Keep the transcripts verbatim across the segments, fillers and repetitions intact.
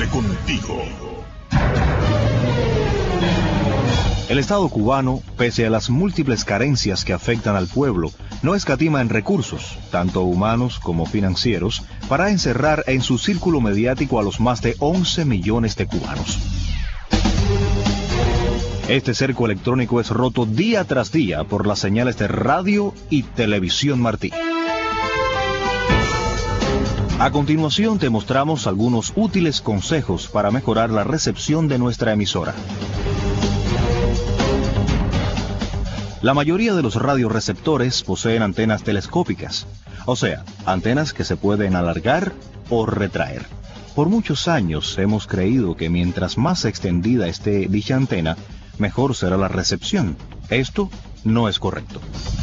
Siempre contigo. El Estado cubano, pese a las múltiples carencias que afectan al pueblo, no escatima en recursos, tanto humanos como financieros, para encerrar en su círculo mediático a los más de once millones de cubanos. Este cerco electrónico es roto día tras día por las señales de radio y televisión Martí. A continuación te mostramos algunos útiles consejos para mejorar la recepción de nuestra emisora. La mayoría de los radioreceptores poseen antenas telescópicas, o sea, antenas que se pueden alargar o retraer. Por muchos años hemos creído que mientras más extendida esté dicha antena, mejor será la recepción. Esto no es correcto.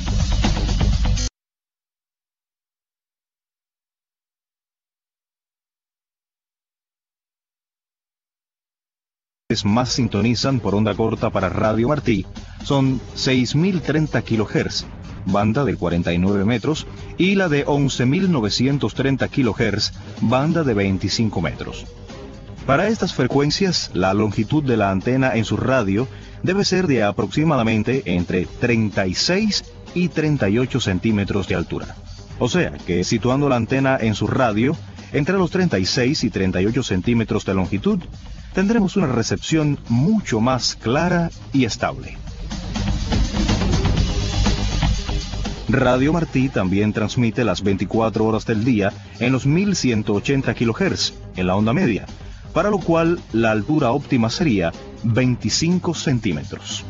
Más sintonizan por onda corta para Radio Martí son seis mil treinta kilohertz, banda de cuarenta y nueve metros, y la de once mil novecientos treinta kilohertz, banda de veinticinco metros. Para estas frecuencias, la longitud de la antena en su radio debe ser de aproximadamente entre treinta y seis y treinta y ocho centímetros de altura. O sea que situando la antena en su radio entre los treinta y seis y treinta y ocho centímetros de longitud, tendremos una recepción mucho más clara y estable. Radio Martí también transmite las veinticuatro horas del día en los mil ciento ochenta kilohertz en la onda media, para lo cual la altura óptima sería veinticinco centímetros.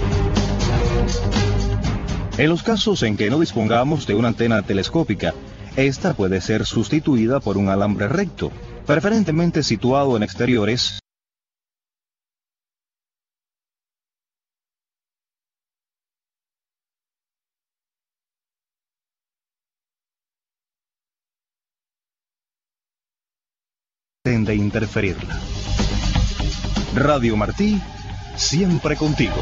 En los casos en que no dispongamos de una antena telescópica, esta puede ser sustituida por un alambre recto, preferentemente situado en exteriores. De interferirla. Radio Martí, siempre contigo.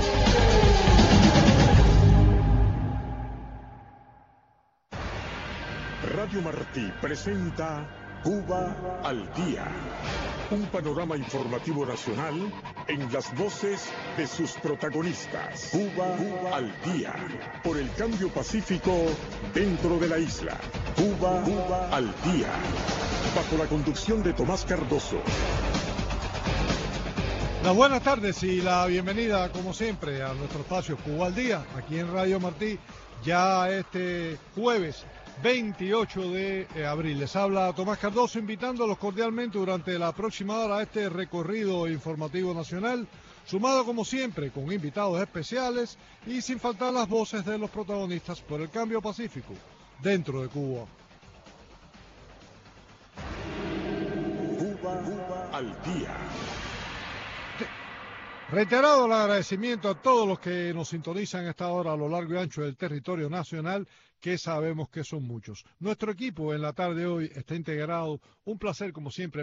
Radio Martí presenta Cuba al Día, un panorama informativo nacional en las voces de sus protagonistas. Cuba, Cuba al Día, por el cambio pacífico dentro de la isla. Cuba, Cuba al Día, bajo la conducción de Tomás Cardoso. Las buenas tardes y la bienvenida, como siempre, a nuestro espacio Cuba al Día, aquí en Radio Martí, ya este jueves veintiocho de abril. Les habla Tomás Cardoso, invitándolos cordialmente durante la próxima hora a este recorrido informativo nacional, sumado como siempre con invitados especiales y sin faltar las voces de los protagonistas por el cambio pacífico dentro de Cuba. Cuba, Cuba al Día. Reiterado el agradecimiento a todos los que nos sintonizan a esta hora a lo largo y ancho del territorio nacional, que sabemos que son muchos. Nuestro equipo en la tarde de hoy está integrado. Un placer, como siempre.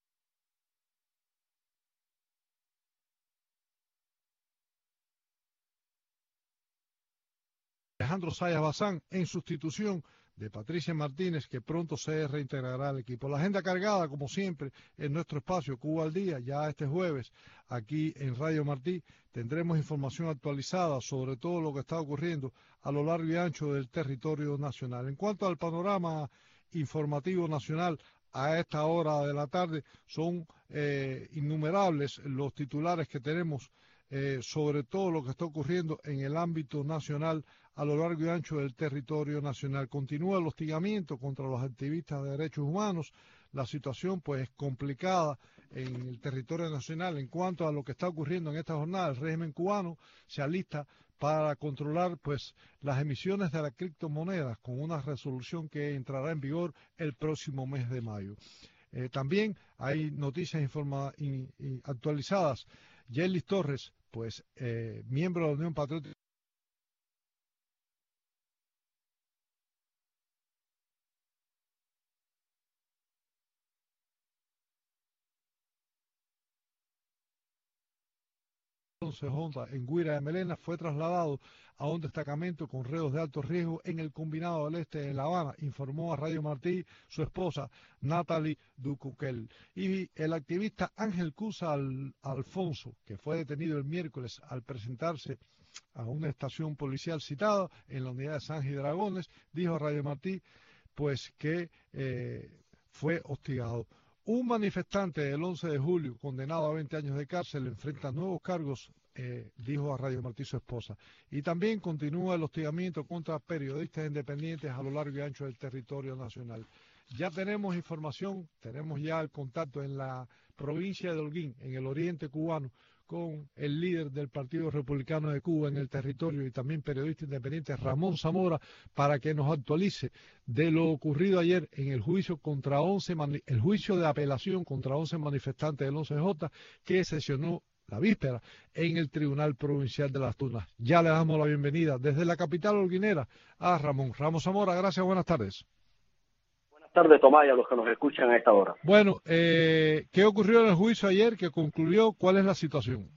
Alejandro Sayas Bazán en sustitución de Patricia Martínez, que pronto se reintegrará al equipo. La agenda cargada, como siempre, en nuestro espacio Cuba al Día, ya este jueves, aquí en Radio Martí, tendremos información actualizada sobre todo lo que está ocurriendo a lo largo y ancho del territorio nacional. En cuanto al panorama informativo nacional, a esta hora de la tarde, son eh, innumerables los titulares que tenemos eh, sobre todo lo que está ocurriendo en el ámbito nacional a lo largo y ancho del territorio nacional. Continúa el hostigamiento contra los activistas de derechos humanos. La situación pues es complicada en el territorio nacional en cuanto a lo que está ocurriendo en esta jornada. El régimen cubano se alista para controlar pues las emisiones de las criptomonedas con una resolución que entrará en vigor el próximo mes de mayo. Eh, también hay noticias informa in, in, actualizadas. Yelis Torres, pues eh, miembro de la Unión Patriótica once J en Guira de Melena fue trasladado a un destacamento con reos de alto riesgo en el Combinado del Este en La Habana, informó a Radio Martí su esposa Natalie Ducuquel. Y el activista Ángel Cusa Al Alfonso, que fue detenido el miércoles al presentarse a una estación policial citada en la unidad de San Dragones, dijo a Radio Martí pues que eh, fue hostigado. Un manifestante del once de julio, condenado a veinte años de cárcel, enfrenta nuevos cargos, eh, dijo a Radio Martí su esposa. Y también continúa el hostigamiento contra periodistas independientes a lo largo y ancho del territorio nacional. Ya tenemos información, tenemos ya el contacto en la provincia de Holguín, en el oriente cubano, con el líder del Partido Republicano de Cuba en el territorio y también periodista independiente Ramón Zamora, para que nos actualice de lo ocurrido ayer en el juicio contra once, el juicio de apelación contra once manifestantes del once J que sesionó la víspera en el Tribunal Provincial de Las Tunas. Ya le damos la bienvenida desde la capital holguinera a Ramón. Ramón Zamora, gracias, buenas tardes. Buenas tardes, Tomás, y a los que nos escuchan a esta hora. Bueno, eh, ¿qué ocurrió en el juicio ayer que concluyó? ¿Cuál es la situación?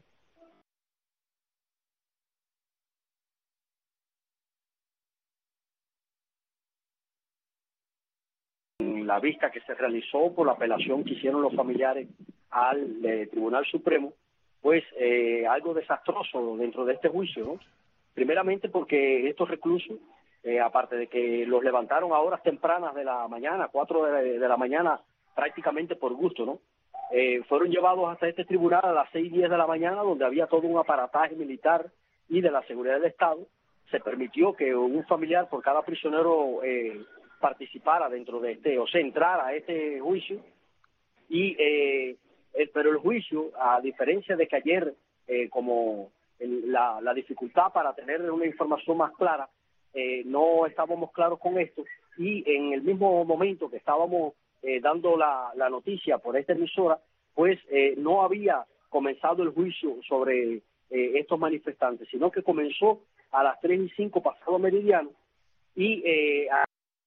La vista que se realizó por la apelación que hicieron los familiares al eh, Tribunal Supremo, pues eh, algo desastroso dentro de este juicio, ¿no? Primeramente porque estos reclusos, eh, aparte de que los levantaron a horas tempranas de la mañana, cuatro de, de la mañana, prácticamente por gusto, ¿no? Eh, fueron llevados hasta este tribunal a las seis y diez de la mañana, donde había todo un aparataje militar y de la seguridad del Estado. Se permitió que un familiar por cada prisionero eh, participara dentro de este, o sea, entrara a este juicio. Y eh, el, pero el juicio, a diferencia de que ayer, eh, como el, la, la dificultad para tener una información más clara, eh, no estábamos claros con esto, y en el mismo momento que estábamos eh, dando la, la noticia por esta emisora, pues eh, no había comenzado el juicio sobre eh, estos manifestantes, sino que comenzó a las tres y cinco pasado meridiano, y eh, a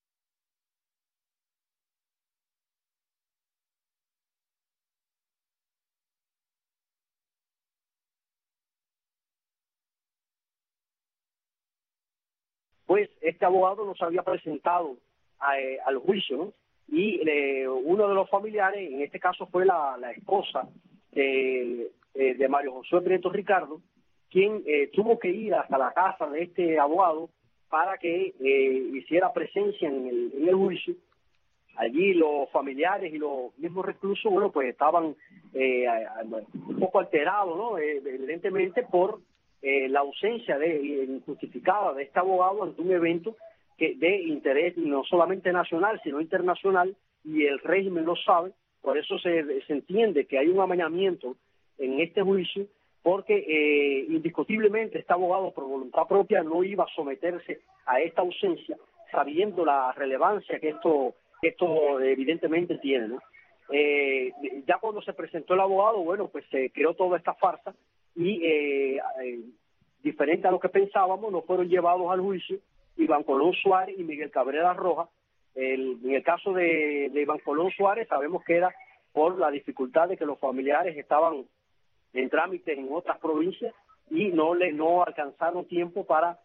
pues este abogado nos había presentado a, eh, al juicio, ¿no? Y eh, uno de los familiares, en este caso fue la, la esposa de, eh, de Mario José Prieto Ricardo, quien eh, tuvo que ir hasta la casa de este abogado para que eh, hiciera presencia en el, en el juicio. Allí los familiares y los mismos reclusos, bueno, pues estaban eh, un poco alterados, ¿no? Eh, evidentemente por eh, la ausencia de, injustificada de este abogado ante un evento que de interés no solamente nacional, sino internacional, y el régimen lo sabe. Por eso se, se entiende que hay un amañamiento en este juicio, porque eh, indiscutiblemente este abogado por voluntad propia no iba a someterse a esta ausencia, sabiendo la relevancia que esto esto evidentemente tiene, ¿no? Eh, ya cuando se presentó el abogado, bueno, pues se creó toda esta farsa y eh, eh, diferente a lo que pensábamos, no fueron llevados al juicio Iván Colón Suárez y Miguel Cabrera Rojas. El, en el caso de, de Iván Colón Suárez sabemos que era por la dificultad de que los familiares estaban en trámites en otras provincias y no le no alcanzaron tiempo para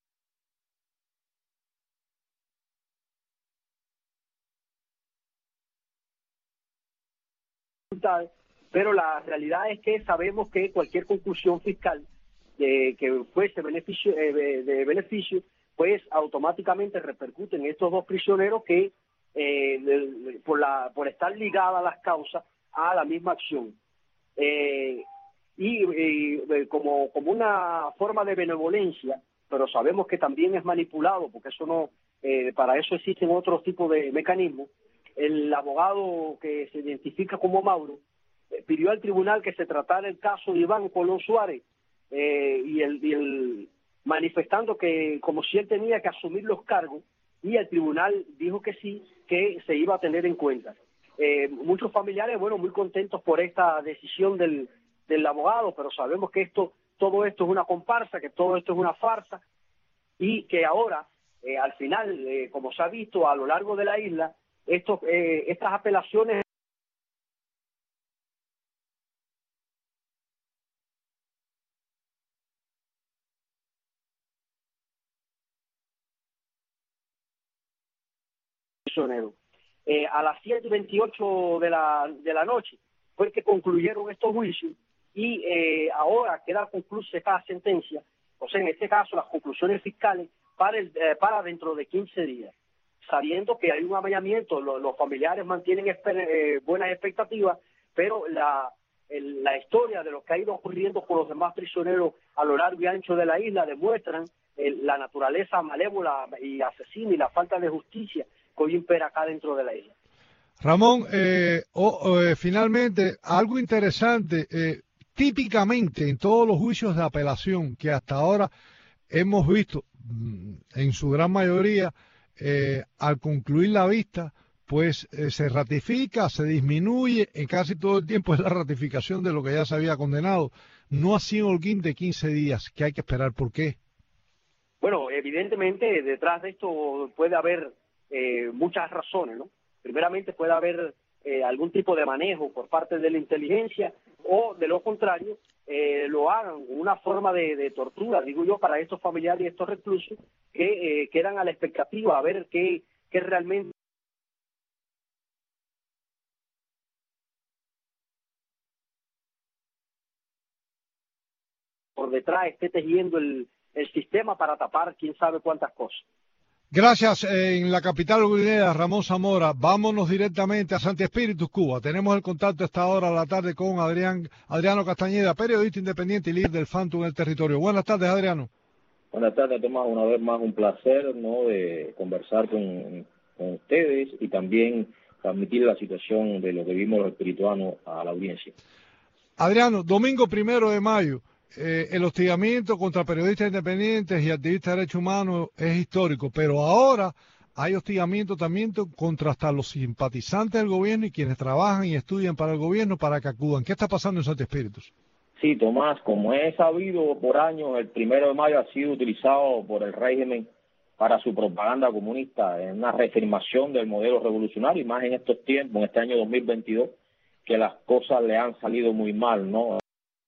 pero la realidad es que sabemos que cualquier conclusión fiscal de que fuese beneficio eh, de, de beneficio, pues automáticamente repercute en estos dos prisioneros que eh, de, de, por la por estar ligadas las causas a la misma acción. Eh, y y como, como una forma de benevolencia, pero sabemos que también es manipulado, porque eso no, eh, para eso existen otros tipos de mecanismos. El abogado que se identifica como Mauro eh, pidió al tribunal que se tratara el caso de Iván Colón Suárez, eh, y, el, y el manifestando que como si él tenía que asumir los cargos, y el tribunal dijo que sí, que se iba a tener en cuenta. Eh, muchos familiares, bueno, muy contentos por esta decisión del, del abogado, pero sabemos que esto, todo esto es una comparsa, que todo esto es una farsa, y que ahora, eh, al final, eh, como se ha visto a lo largo de la isla, estos, eh, estas apelaciones prisioneros. Eh, a las siete y veintiocho de la, de la noche fue que concluyeron estos juicios y eh, ahora queda conclusa esta sentencia, o sea, en este caso las conclusiones fiscales para, el, eh, para dentro de quince días, sabiendo que hay un amañamiento, lo, los familiares mantienen esper, eh, buenas expectativas, pero la, el, la historia de lo que ha ido ocurriendo con los demás prisioneros a lo largo y ancho de la isla demuestran el, la naturaleza malévola y asesina y la falta de justicia que hoy impera acá dentro de la isla. Ramón, eh, oh, eh, finalmente, algo interesante, eh, típicamente en todos los juicios de apelación que hasta ahora hemos visto, en su gran mayoría, eh, al concluir la vista, pues eh, se ratifica, se disminuye, en casi todo el tiempo es la ratificación de lo que ya se había condenado. No así en Holguín de quince días, que hay que esperar. ¿Por qué? Bueno, evidentemente detrás de esto puede haber eh, muchas razones, ¿no? Primeramente puede haber eh, algún tipo de manejo por parte de la inteligencia o, de lo contrario, eh, lo hagan una forma de, de tortura, digo yo, para estos familiares y estos reclusos que eh, quedan a la expectativa a ver qué, qué realmente por detrás esté tejiendo el, el sistema para tapar quién sabe cuántas cosas. Gracias. En la capital guinea, Ramón Zamora. Vámonos directamente a Santi Espíritus, Cuba. Tenemos el contacto a esta hora de la tarde con Adrián, Adriano Castañeda, periodista independiente y líder del Fantum en el territorio. Buenas tardes, Adriano. Buenas tardes, Tomás. Una vez más un placer, ¿no?, de conversar con, con ustedes y también transmitir la situación de lo que vimos los espirituanos a la audiencia. Adriano, domingo primero de mayo. Eh, el hostigamiento contra periodistas independientes y activistas de derechos humanos es histórico, pero ahora hay hostigamiento también contra hasta los simpatizantes del gobierno y quienes trabajan y estudian para el gobierno para que acudan. ¿Qué está pasando en Santi Espíritus? Sí, Tomás, como he sabido por años, el primero de mayo ha sido utilizado por el régimen para su propaganda comunista, en una reafirmación del modelo revolucionario, y más en estos tiempos, en este año dos mil veintidós, que las cosas le han salido muy mal, ¿no?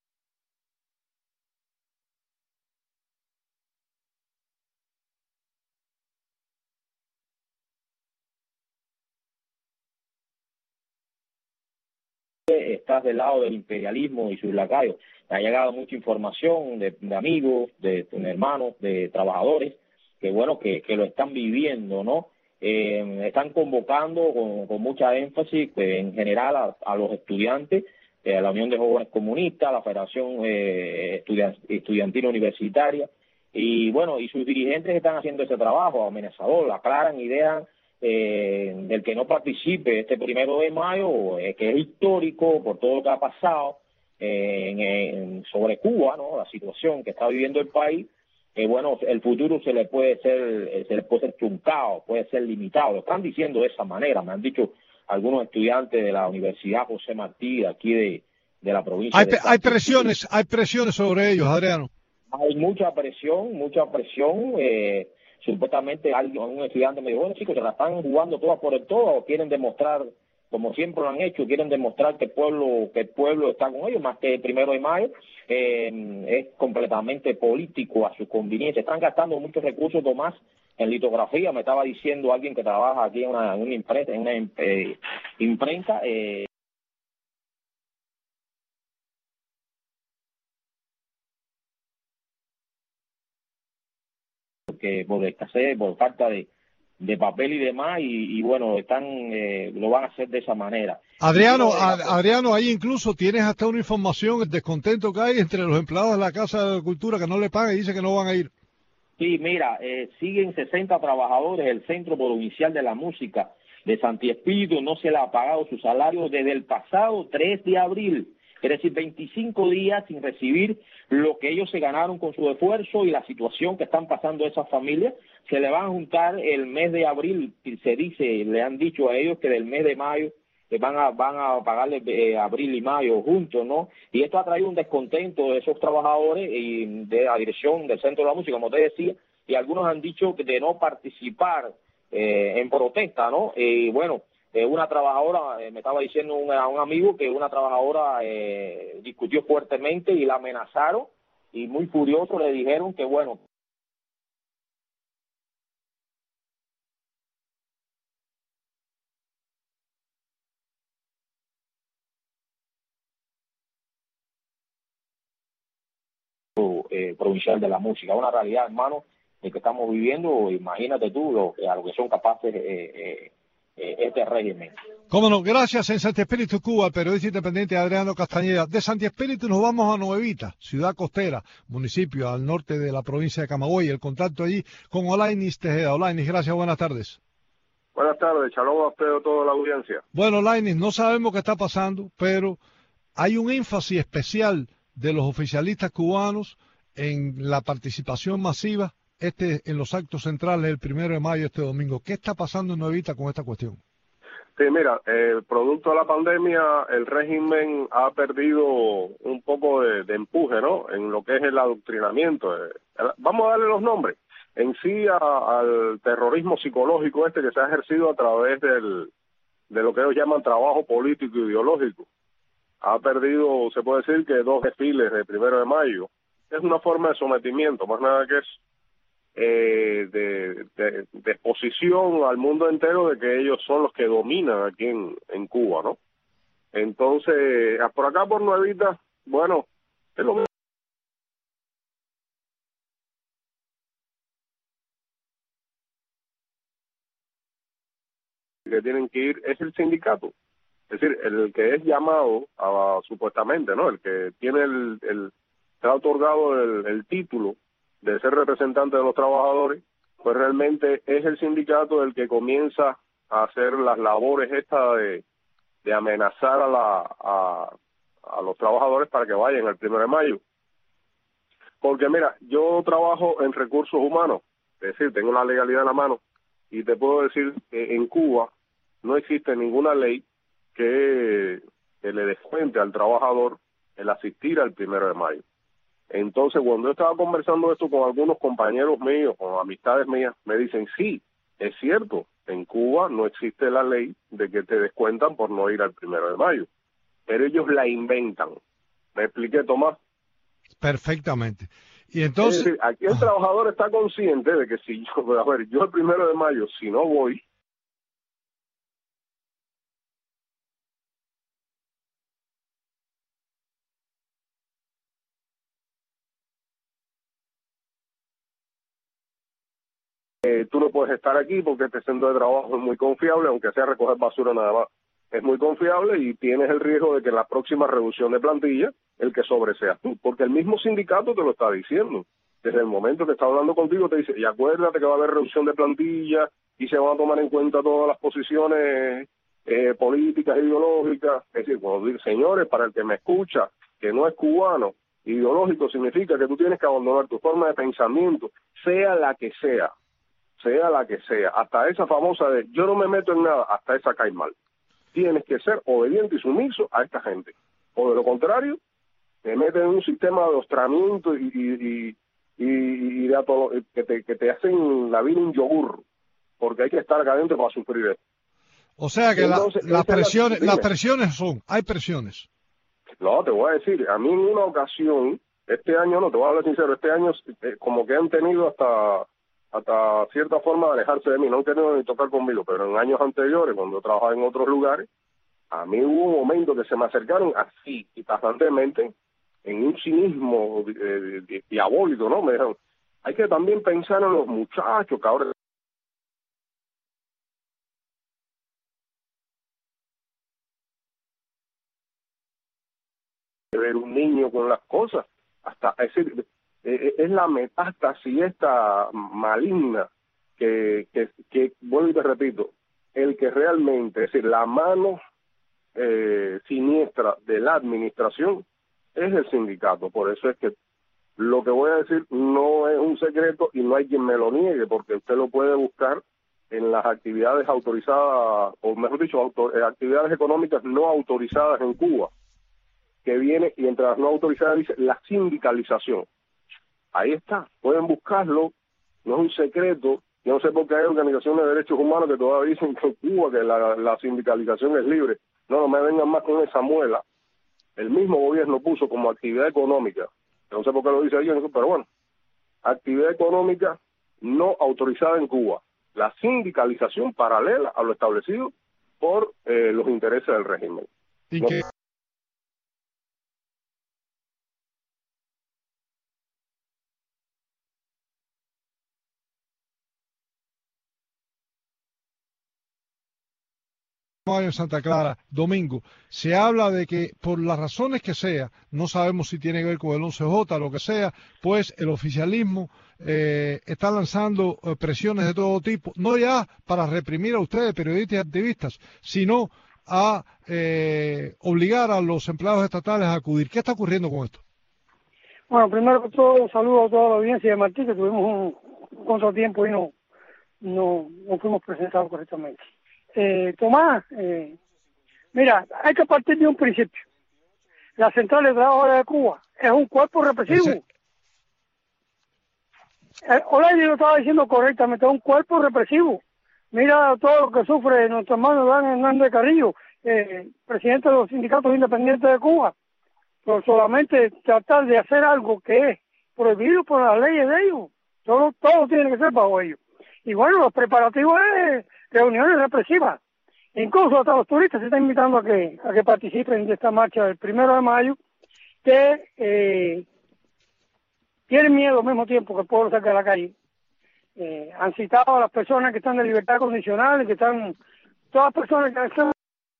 Estás del lado del imperialismo y sus lacayos. Me ha llegado mucha información de, de amigos, de, de hermanos, de trabajadores, que bueno, que, que lo están viviendo, ¿no? Eh, están convocando con, con mucha énfasis, eh, en general, a, a los estudiantes, eh, a la Unión de Jóvenes Comunistas, a la Federación eh, Estudiant, Estudiantil Universitaria, y bueno, y sus dirigentes están haciendo ese trabajo amenazador, aclaran y dejan Eh, del que no participe este primero de mayo, eh, que es histórico por todo lo que ha pasado eh, en, en, sobre Cuba, ¿no?, la situación que está viviendo el país, que eh, bueno, el futuro se le puede ser, se le puede ser truncado, puede ser limitado. Lo están diciendo de esa manera, me han dicho algunos estudiantes de la Universidad José Martí, de aquí de, de la provincia hay, de hay presiones, hay presiones sobre ellos, Adriano. Hay mucha presión, mucha presión, eh, supuestamente alguien, un estudiante me dijo, bueno, chicos, se la están jugando todas por el todo, quieren demostrar, como siempre lo han hecho, quieren demostrar que el pueblo, que el pueblo está con ellos, más que el primero de mayo, eh, es completamente político a su conveniencia. Están gastando muchos recursos, Tomás, en litografía. Me estaba diciendo alguien que trabaja aquí en una, en una imprenta, en una eh, imprenta, eh, que por escasez, por falta de, de papel y demás, y, y bueno, están eh, lo van a hacer de esa manera. Adriano, Y, a, Adriano, ahí incluso tienes hasta una información, el descontento que hay entre los empleados de la Casa de la Cultura que no le pagan y dicen que no van a ir. Sí, mira, eh, siguen sesenta trabajadores del Centro Provincial de la Música de Santi Espíritu, no se le ha pagado su salario desde el pasado tres de abril. Es decir, veinticinco días sin recibir lo que ellos se ganaron con su esfuerzo, y la situación que están pasando esas familias. Se le van a juntar el mes de abril, se dice, le han dicho a ellos que del mes de mayo eh, van a van a pagarle eh, abril y mayo juntos, ¿no? Y esto ha traído un descontento de esos trabajadores y de la dirección del Centro de la Música, como te decía, y algunos han dicho que de no participar eh, en protesta, ¿no? Y bueno, Eh, una trabajadora, eh, me estaba diciendo un, un amigo que una trabajadora eh, discutió fuertemente y la amenazaron, y muy furioso le dijeron que bueno, eh, provincial de la música. Una realidad, hermano, de que estamos viviendo. Imagínate tú lo, a lo que son capaces eh, eh, eh, este régimen. Cómo no, gracias en Santi Espíritu, Cuba, el periodista independiente Adriano Castañeda. De Santi Espíritu nos vamos a Nuevita, ciudad costera, municipio al norte de la provincia de Camagüey. El contacto allí con Olainis Tejeda. Olainis, gracias, buenas tardes. Buenas tardes, shalom a usted y a toda la audiencia. Bueno, Olainis, no sabemos qué está pasando, pero hay un énfasis especial de los oficialistas cubanos en la participación masiva este en los actos centrales el primero de mayo, este domingo. ¿Qué está pasando en Nuevita con esta cuestión? Sí, mira, eh, producto de la pandemia, el régimen ha perdido un poco de, de empuje, ¿no?, en lo que es el adoctrinamiento. Eh, vamos a darle los nombres. En sí, a, al terrorismo psicológico este que se ha ejercido a través del, de lo que ellos llaman trabajo político e ideológico. Ha perdido, se puede decir, que dos desfiles de primero de mayo. Es una forma de sometimiento, más nada que es eh, de, de, de exposición al mundo entero de que ellos son los que dominan aquí en, en Cuba, ¿no? Entonces, por acá por Nuevita, bueno, es lo mismo. Que tienen que ir es el sindicato, es decir, el que es llamado a, supuestamente, ¿no?, el que tiene el, el se ha otorgado el, el título de ser representante de los trabajadores, pues realmente es el sindicato el que comienza a hacer las labores estas de, de amenazar a la a, a los trabajadores para que vayan el primero de mayo. Porque mira, yo trabajo en recursos humanos, es decir, tengo la legalidad en la mano, y te puedo decir que en Cuba no existe ninguna ley que, que le descuente al trabajador el asistir al primero de mayo. Entonces, cuando yo estaba conversando esto con algunos compañeros míos, con amistades mías, me dicen, sí, es cierto, en Cuba no existe la ley de que te descuentan por no ir al primero de mayo, pero ellos la inventan. ¿Me expliqué, Tomás? Perfectamente. Y entonces, es decir, aquí el trabajador está consciente de que si yo, a ver, yo el primero de mayo, si no voy, eh, tú no puedes estar aquí porque este centro de trabajo es muy confiable, aunque sea recoger basura nada más. Es muy confiable y tienes el riesgo de que en la próxima reducción de plantilla el que sobre seas tú, porque el mismo sindicato te lo está diciendo. Desde el momento que está hablando contigo te dice, y acuérdate que va a haber reducción de plantilla y se van a tomar en cuenta todas las posiciones eh, políticas e ideológicas. Es decir, cuando digo, señores, para el que me escucha, que no es cubano, ideológico significa que tú tienes que abandonar tu forma de pensamiento, sea la que sea, sea la que sea, hasta esa famosa de yo no me meto en nada, hasta esa cae mal. Tienes que ser obediente y sumiso a esta gente, o de lo contrario, te meten en un sistema de ostramiento y, y, y, y de ato, que, te, que te hacen la vida un yogur, porque hay que estar acá adentro para sufrir esto. O sea que Entonces, la, las presiones, la, las presiones son, hay presiones. No, te voy a decir, a mí en una ocasión, este año no, te voy a hablar sincero, este año eh, como que han tenido hasta hasta cierta forma de alejarse de mí, no han tenido ni tocar conmigo, pero en años anteriores, cuando trabajaba en otros lugares, a mí hubo un momento que se me acercaron así y tajantemente, en un cinismo eh, diabólico, ¿no? Me dijeron, hay que también pensar en los muchachos que ahora... ver un niño con las cosas, hasta es decir, eh, es la metástasis esta maligna que, que, que, vuelvo y te repito, el que realmente, es decir, la mano eh, siniestra de la administración es el sindicato. Por eso es que lo que voy a decir no es un secreto y no hay quien me lo niegue, porque usted lo puede buscar en las actividades autorizadas, o mejor dicho, autor, eh, actividades económicas no autorizadas en Cuba, que viene, y entre las no autorizadas dice la sindicalización. Ahí está, pueden buscarlo, no es un secreto. Yo no sé por qué hay organizaciones de derechos humanos que todavía dicen que en Cuba que la, la sindicalización es libre. No, no me vengan más con esa muela. El mismo gobierno puso como actividad económica, no sé por qué lo dice ahí, pero bueno, actividad económica no autorizada en Cuba, la sindicalización paralela a lo establecido por eh, los intereses del régimen. ¿Y no, que en Santa Clara, domingo, se habla de que por las razones que sea, no sabemos si tiene que ver con el once J, lo que sea, pues el oficialismo eh, está lanzando eh, presiones de todo tipo, no ya para reprimir a ustedes, periodistas y activistas, sino a eh, obligar a los empleados estatales a acudir. ¿Qué está ocurriendo con esto? Bueno, primero que todo, saludo a toda la audiencia de Martí, que tuvimos un contratiempo y no, no, no fuimos presentados correctamente. Eh, Tomás, eh, mira, hay que partir de un principio. La Central de Trabajadores de Cuba es un cuerpo represivo. Ese... Eh, Olaide lo estaba diciendo correctamente, es un cuerpo represivo. Mira todo lo que sufre nuestro hermano Dan Hernández Carrillo, eh, presidente de los sindicatos independientes de Cuba, por solamente tratar de hacer algo que es prohibido por las leyes de ellos. Todo, todo tiene que ser bajo ellos. Y bueno, los preparativos de reuniones represivas. Incluso hasta los turistas se están invitando a que a que participen de esta marcha del primero de mayo, que eh, tienen miedo al mismo tiempo que el pueblo salga a la calle. Eh, han citado a las personas que están de libertad condicional, que están, todas las personas que están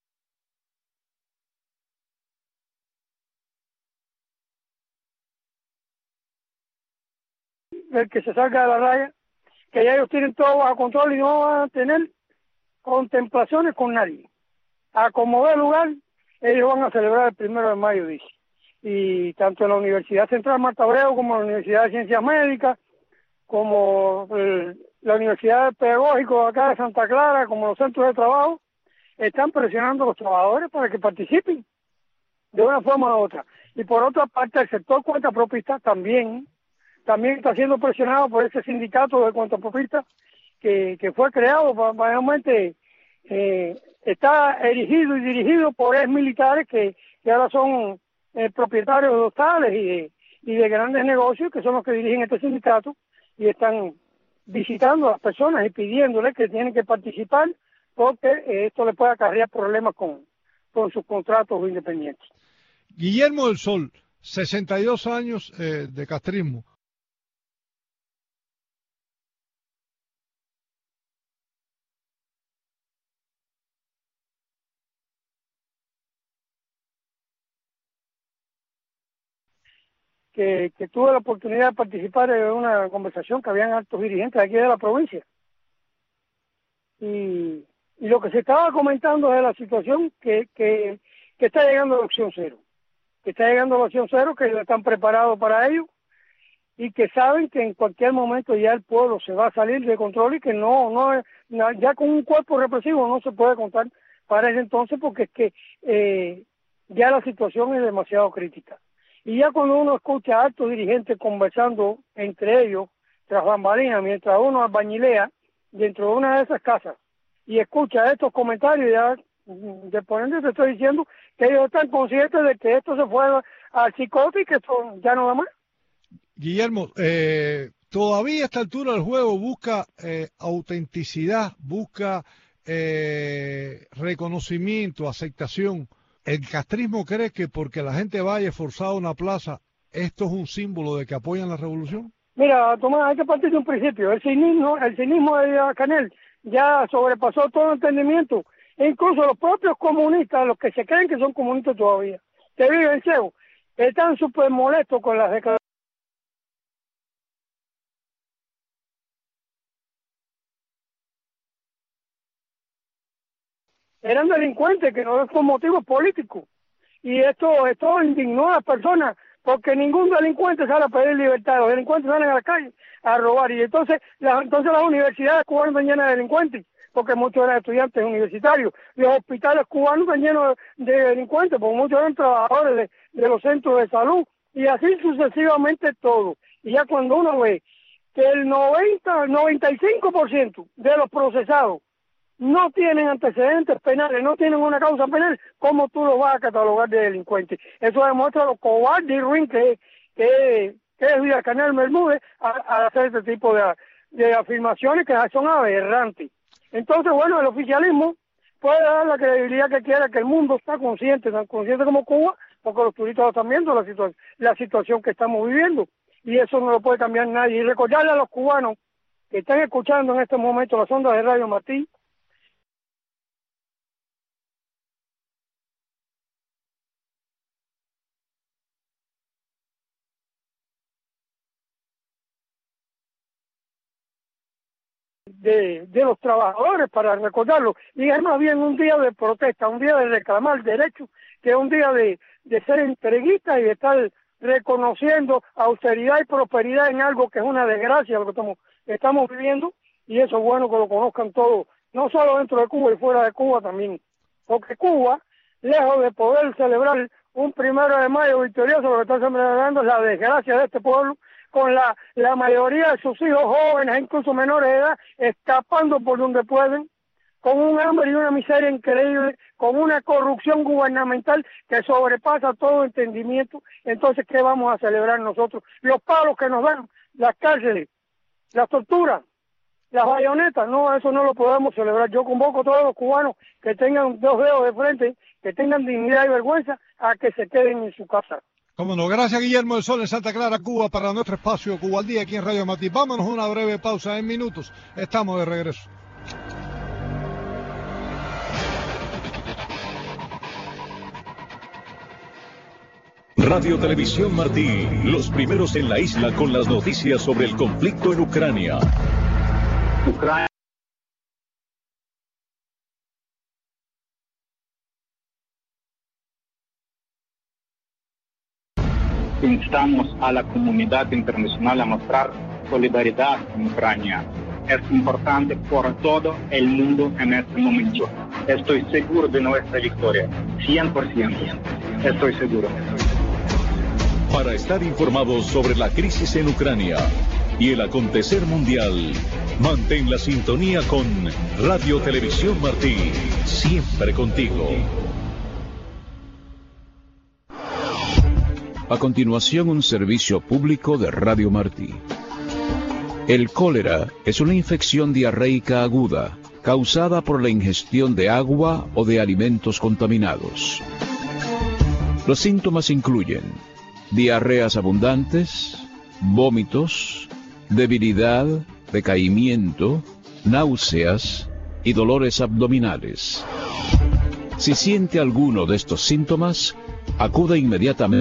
el que se salga de la raya, que ya ellos tienen todo bajo control y no van a tener contemplaciones con nadie. A como dé lugar, ellos van a celebrar el primero de mayo, dice. Y tanto en la Universidad Central Marta Abreu como en la Universidad de Ciencias Médicas, como el, la Universidad Pedagógica acá de Santa Clara, como los centros de trabajo, están presionando a los trabajadores para que participen de una forma u otra. Y por otra parte, el sector cuentapropista también también está siendo presionado por ese sindicato de cuentapropistas que, que fue creado, mayormente eh, está erigido y dirigido por ex militares que, que ahora son eh, propietarios de hostales y de, y de grandes negocios, que son los que dirigen este sindicato, y están visitando a las personas y pidiéndoles que tienen que participar porque eh, esto les puede acarrear problemas con, con sus contratos independientes. Guillermo del Sol, sesenta y dos años eh, de castrismo. Que, que tuve la oportunidad de participar en una conversación que habían altos dirigentes aquí de la provincia. Y, y lo que se estaba comentando es la situación que, que, que está llegando a la opción cero. Que está llegando a la opción cero, que están preparados para ello y que saben que en cualquier momento ya el pueblo se va a salir de control y que no, no, no ya con un cuerpo represivo no se puede contar para ese entonces, porque es que eh, ya la situación es demasiado crítica. Y ya cuando uno escucha a altos dirigentes conversando entre ellos, tras bambalinas, mientras uno albañilea dentro de una de esas casas, y escucha estos comentarios, ya de ponente te estoy diciendo que ellos están conscientes de que esto se fue al chicote y que esto ya no da más. Guillermo, eh, todavía a esta altura del juego busca eh, autenticidad, busca eh, reconocimiento, aceptación. ¿El castrismo cree que porque la gente vaya forzada a una plaza, esto es un símbolo de que apoyan la revolución? Mira, Tomás, hay que partir de un principio. El cinismo, el cinismo de Canel ya sobrepasó todo entendimiento. E incluso los propios comunistas, los que se creen que son comunistas todavía, que viven en Seo, están súper molestos con las declaraciones. Eran delincuentes que no es por motivos políticos. Y esto, esto indignó a las personas, porque ningún delincuente sale a pedir libertad. Los delincuentes salen a la calle a robar. Y entonces, la, entonces las universidades cubanas están llenas de delincuentes, porque muchos eran estudiantes universitarios. Los hospitales cubanos están llenos de, de delincuentes, porque muchos eran trabajadores de, de los centros de salud. Y así sucesivamente todo. Y ya cuando uno ve que el noventa, noventa y cinco por ciento de los procesados no tienen antecedentes penales, no tienen una causa penal, ¿cómo tú lo vas a catalogar de delincuente? Eso demuestra lo cobarde y ruin que, que, que es Díaz-Canel Bermúdez al hacer este tipo de, de afirmaciones que son aberrantes. Entonces, bueno, el oficialismo puede dar la credibilidad que quiera, que el mundo está consciente, tan consciente como Cuba, porque los turistas están viendo la, situa la situación que estamos viviendo, y eso no lo puede cambiar nadie. Y recordarle a los cubanos que están escuchando en este momento las ondas de Radio Martí, de, de los trabajadores para recordarlo. Y es más bien un día de protesta, un día de reclamar derechos, que es un día de, de ser entreguista y de estar reconociendo austeridad y prosperidad en algo que es una desgracia lo que estamos, estamos viviendo, y eso es bueno que lo conozcan todos, no solo dentro de Cuba y fuera de Cuba también, porque Cuba, lejos de poder celebrar un primero de mayo victorioso, lo que está celebrando es la desgracia de este pueblo, con la, la mayoría de sus hijos jóvenes, incluso menores de edad, escapando por donde pueden, con un hambre y una miseria increíble, con una corrupción gubernamental que sobrepasa todo entendimiento. Entonces, ¿qué vamos a celebrar nosotros? Los palos que nos dan, las cárceles, las torturas, las bayonetas, no, eso no lo podemos celebrar. Yo convoco a todos los cubanos que tengan dos dedos de frente, que tengan dignidad y vergüenza, a que se queden en su casa. Cómo no, gracias Guillermo del Sol en Santa Clara, Cuba, para nuestro espacio Cuba al Día aquí en Radio Martí. Vámonos a una breve pausa en minutos, estamos de regreso. Radio Televisión Martí, los primeros en la isla con las noticias sobre el conflicto en Ucrania. Ucrania. Instamos a la comunidad internacional a mostrar solidaridad con Ucrania. Es importante por todo el mundo en este momento. Estoy seguro de nuestra victoria, cien por ciento. Estoy seguro. Para estar informados sobre la crisis en Ucrania y el acontecer mundial, mantén la sintonía con Radio Televisión Martí, siempre contigo. A continuación, un servicio público de Radio Martí. El cólera es una infección diarreica aguda causada por la ingestión de agua o de alimentos contaminados. Los síntomas incluyen diarreas abundantes, vómitos, debilidad, decaimiento, náuseas y dolores abdominales. Si siente alguno de estos síntomas, acude inmediatamente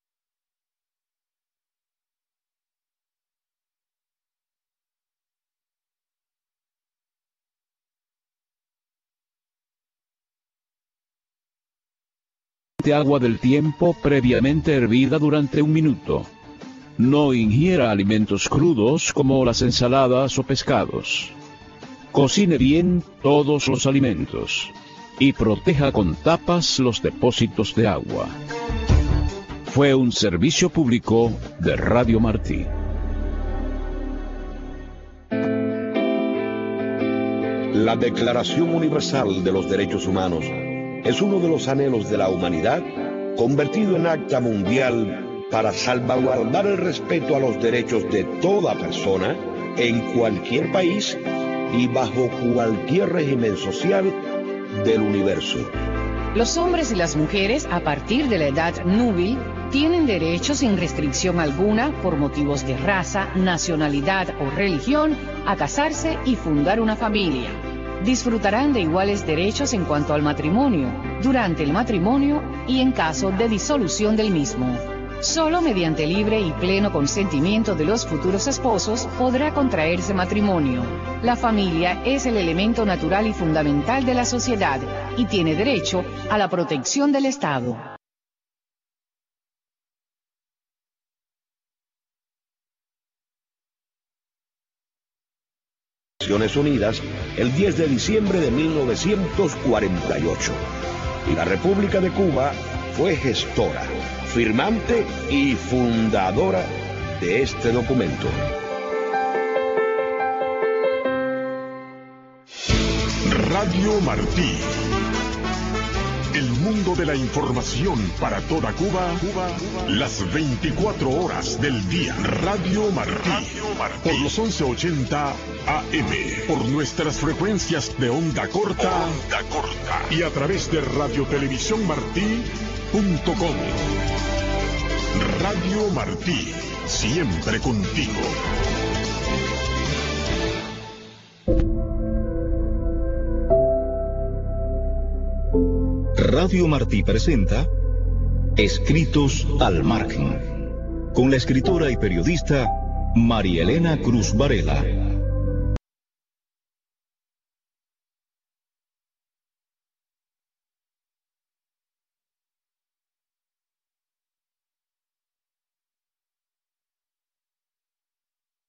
agua del tiempo previamente hervida durante un minuto. No ingiera alimentos crudos como las ensaladas o pescados. Cocine bien todos los alimentos y proteja con tapas los depósitos de agua. Fue un servicio público de Radio Martí. La Declaración Universal de los Derechos Humanos es uno de los anhelos de la humanidad, convertido en acta mundial para salvaguardar el respeto a los derechos de toda persona, en cualquier país y bajo cualquier régimen social del universo. Los hombres y las mujeres, a partir de la edad núbil, tienen derecho sin restricción alguna, por motivos de raza, nacionalidad o religión, a casarse y fundar una familia. Disfrutarán de iguales derechos en cuanto al matrimonio, durante el matrimonio y en caso de disolución del mismo. Solo mediante libre y pleno consentimiento de los futuros esposos podrá contraerse matrimonio. La familia es el elemento natural y fundamental de la sociedad y tiene derecho a la protección del Estado. Naciones Unidas el diez de diciembre de mil novecientos cuarenta y ocho. Y la República de Cuba fue gestora, firmante y fundadora de este documento. Radio Martí. El mundo de la información para toda Cuba, Cuba, las veinticuatro horas del día. Radio Martí, por los once ochenta A M, por nuestras frecuencias de onda corta, onda corta y a través de radio televisión martí punto com. Radio Martí, siempre contigo. Radio Martí presenta Escritos al Margen, con la escritora y periodista María Elena Cruz Varela.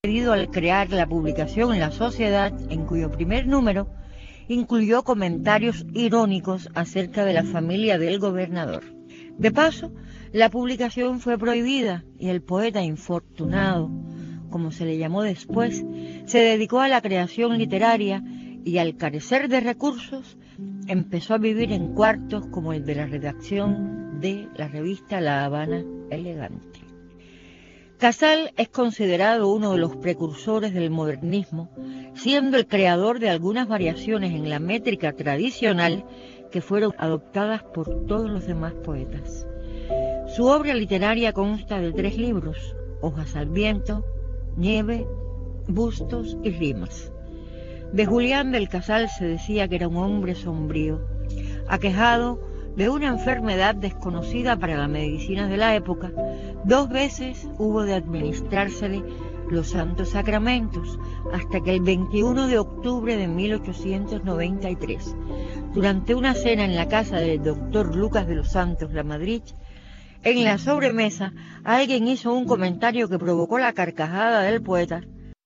Al crear la publicación La Sociedad, en cuyo primer número incluyó comentarios irónicos acerca de la familia del gobernador. De paso, la publicación fue prohibida y el poeta infortunado, como se le llamó después, se dedicó a la creación literaria y, al carecer de recursos, empezó a vivir en cuartos como el de la redacción de la revista La Habana Elegante. Casal es considerado uno de los precursores del modernismo, siendo el creador de algunas variaciones en la métrica tradicional que fueron adoptadas por todos los demás poetas. Su obra literaria consta de tres libros: Hojas al viento, Nieve, Bustos y Rimas. De Julián del Casal se decía que era un hombre sombrío, aquejado de una enfermedad desconocida para la medicina de la época. Dos veces hubo de administrársele los santos sacramentos, hasta que el veintiuno de octubre de mil ochocientos noventa y tres, durante una cena en la casa del doctor Lucas de los Santos Lamadrid, en la sobremesa alguien hizo un comentario que provocó la carcajada del poeta.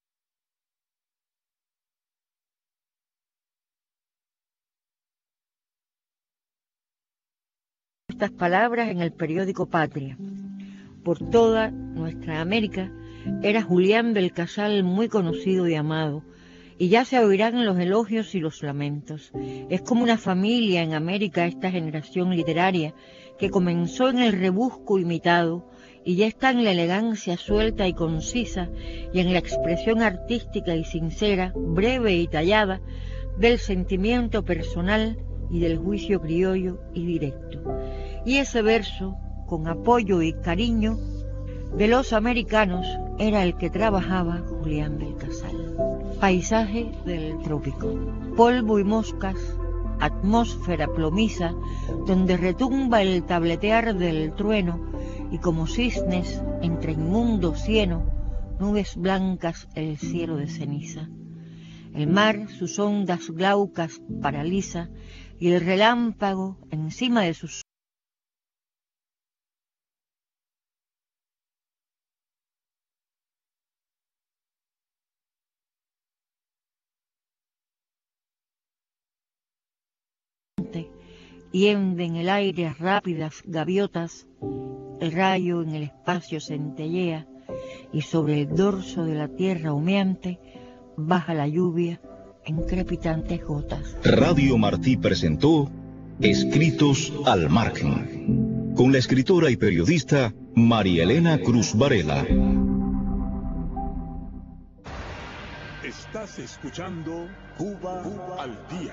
Estas palabras en el periódico Patria. Por toda nuestra América era Julián del Casal muy conocido y amado, y ya se oirán los elogios y los lamentos. Es como una familia en América esta generación literaria que comenzó en el rebusco imitado y ya está en la elegancia suelta y concisa y en la expresión artística y sincera, breve y tallada, del sentimiento personal y del juicio criollo y directo. Y ese verso, con apoyo y cariño de los americanos, era el que trabajaba Julián del Casal. Paisaje del trópico, polvo y moscas, atmósfera plomiza, donde retumba el tabletear del trueno, y como cisnes entre inmundo cieno, nubes blancas el cielo de ceniza. El mar sus ondas glaucas paraliza, y el relámpago encima de sus hiende en el aire rápidas gaviotas, el rayo en el espacio centellea, y sobre el dorso de la tierra humeante baja la lluvia en crepitantes gotas. Radio Martí presentó Escritos al Margen, con la escritora y periodista María Elena Cruz Varela. Estás escuchando Cuba, Cuba al Día.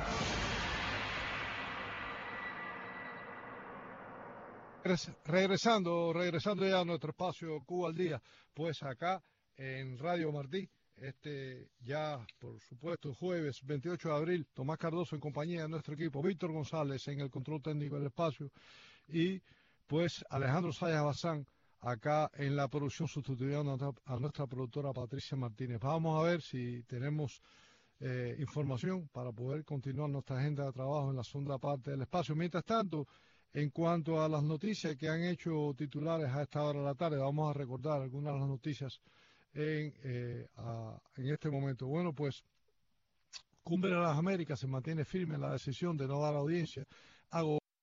Regresando, regresando ya a nuestro espacio Cuba al Día, pues acá en Radio Martí, este ya por supuesto jueves veintiocho de abril, Tomás Cardoso en compañía de nuestro equipo, Víctor González en el control técnico del espacio y pues Alejandro Sayas Bazán acá en la producción, sustituyendo a nuestra, a nuestra productora Patricia Martínez. Vamos a ver si tenemos eh, información para poder continuar nuestra agenda de trabajo en la segunda parte del espacio. Mientras tanto, en cuanto a las noticias que han hecho titulares a esta hora de la tarde, vamos a recordar algunas de las noticias en, eh, a, en este momento. Bueno, pues Cumbre de las Américas se mantiene firme en la decisión de no dar audiencia a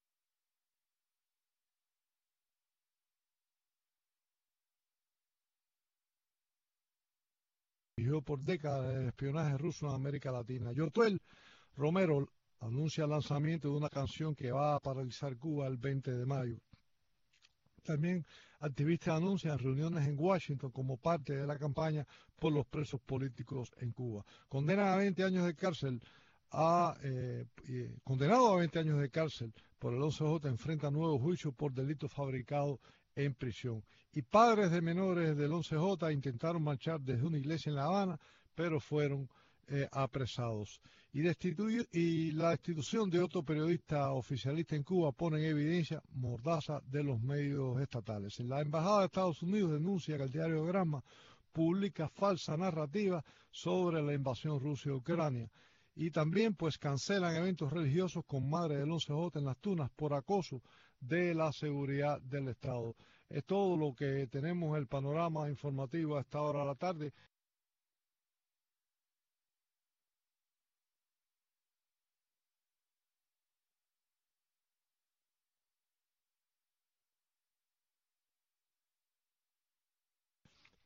por décadas de espionaje ruso en América Latina. Yotuel Romero anuncia el lanzamiento de una canción que va a paralizar Cuba el veinte de mayo. También activistas anuncian reuniones en Washington como parte de la campaña por los presos políticos en Cuba. Condenan a veinte años de cárcel a, eh, eh, condenado a veinte años de cárcel por el once J, enfrenta nuevo juicio por delitos fabricados en prisión. Y padres de menores del once J intentaron marchar desde una iglesia en La Habana, pero fueron eh, apresados. Y, destituye, y la destitución de otro periodista oficialista en Cuba pone en evidencia mordaza de los medios estatales. En la Embajada de Estados Unidos denuncia que el diario Gramma publica falsa narrativa sobre la invasión rusa de Ucrania. Y también pues cancelan eventos religiosos con madre del once J en Las Tunas por acoso de la seguridad del Estado. Es todo lo que tenemos, el panorama informativo a esta hora de la tarde.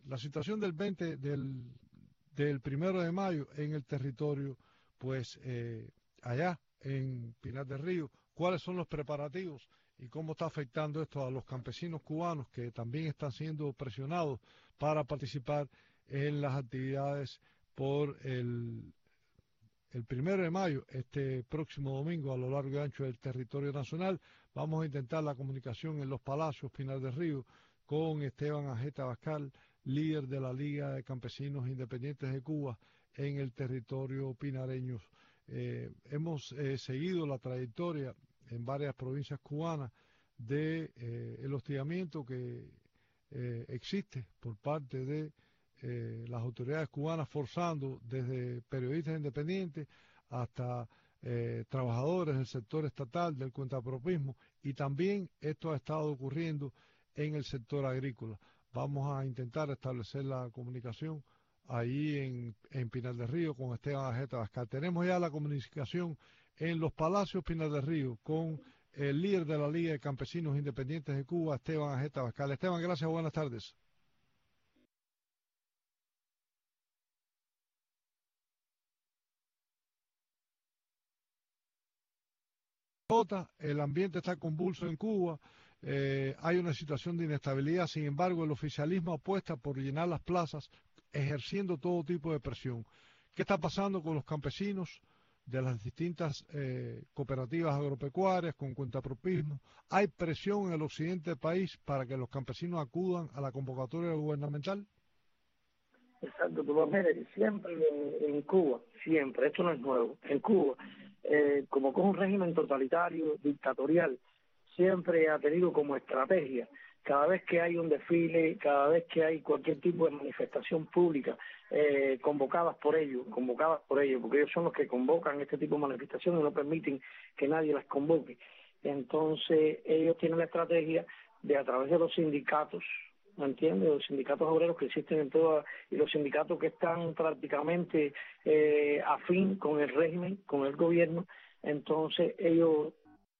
la situación del veinte, del, del primero de mayo en el territorio, pues eh, allá en Pinar del Río, cuáles son los preparativos y cómo está afectando esto a los campesinos cubanos que también están siendo presionados para participar en las actividades por el, el primero de mayo, este próximo domingo, a lo largo y ancho del territorio nacional. Vamos a intentar la comunicación en Los Palacios, Pinar del Río, con Esteban Ajeta Abascal, líder de la Liga de Campesinos Independientes de Cuba en el territorio pinareño. Eh, hemos eh, seguido la trayectoria en varias provincias cubanas de eh, el hostigamiento que eh, existe por parte de eh, las autoridades cubanas, forzando desde periodistas independientes hasta eh, trabajadores del sector estatal, del cuentapropismo, y también esto ha estado ocurriendo en el sector agrícola. Vamos a intentar establecer la comunicación ahí en, en Pinar del Río con Esteban Ajeta Abascal. Tenemos ya la comunicación en Los Palacios, Pinar del Río, con el líder de la Liga de Campesinos Independientes de Cuba, Esteban Ajeta Abascal. Esteban, gracias, buenas tardes. El ambiente está convulso en Cuba, eh, hay una situación de inestabilidad, sin embargo el oficialismo apuesta por llenar las plazas ejerciendo todo tipo de presión. ¿Qué está pasando con los campesinos de las distintas eh, cooperativas agropecuarias con cuentapropismo? ¿Hay presión en el occidente del país para que los campesinos acudan a la convocatoria gubernamental? Exacto, tú lo ves siempre en, en Cuba, siempre, esto no es nuevo, en Cuba, eh, como con un régimen totalitario, dictatorial, siempre ha tenido como estrategia, cada vez que hay un desfile, cada vez que hay cualquier tipo de manifestación pública, eh, convocadas por ellos, convocadas por ellos, porque ellos son los que convocan este tipo de manifestaciones y no permiten que nadie las convoque. Entonces ellos tienen la estrategia de, a través de los sindicatos, ¿me entiendes? Los sindicatos obreros que existen en toda, y los sindicatos que están prácticamente eh, afín con el régimen, con el gobierno, entonces ellos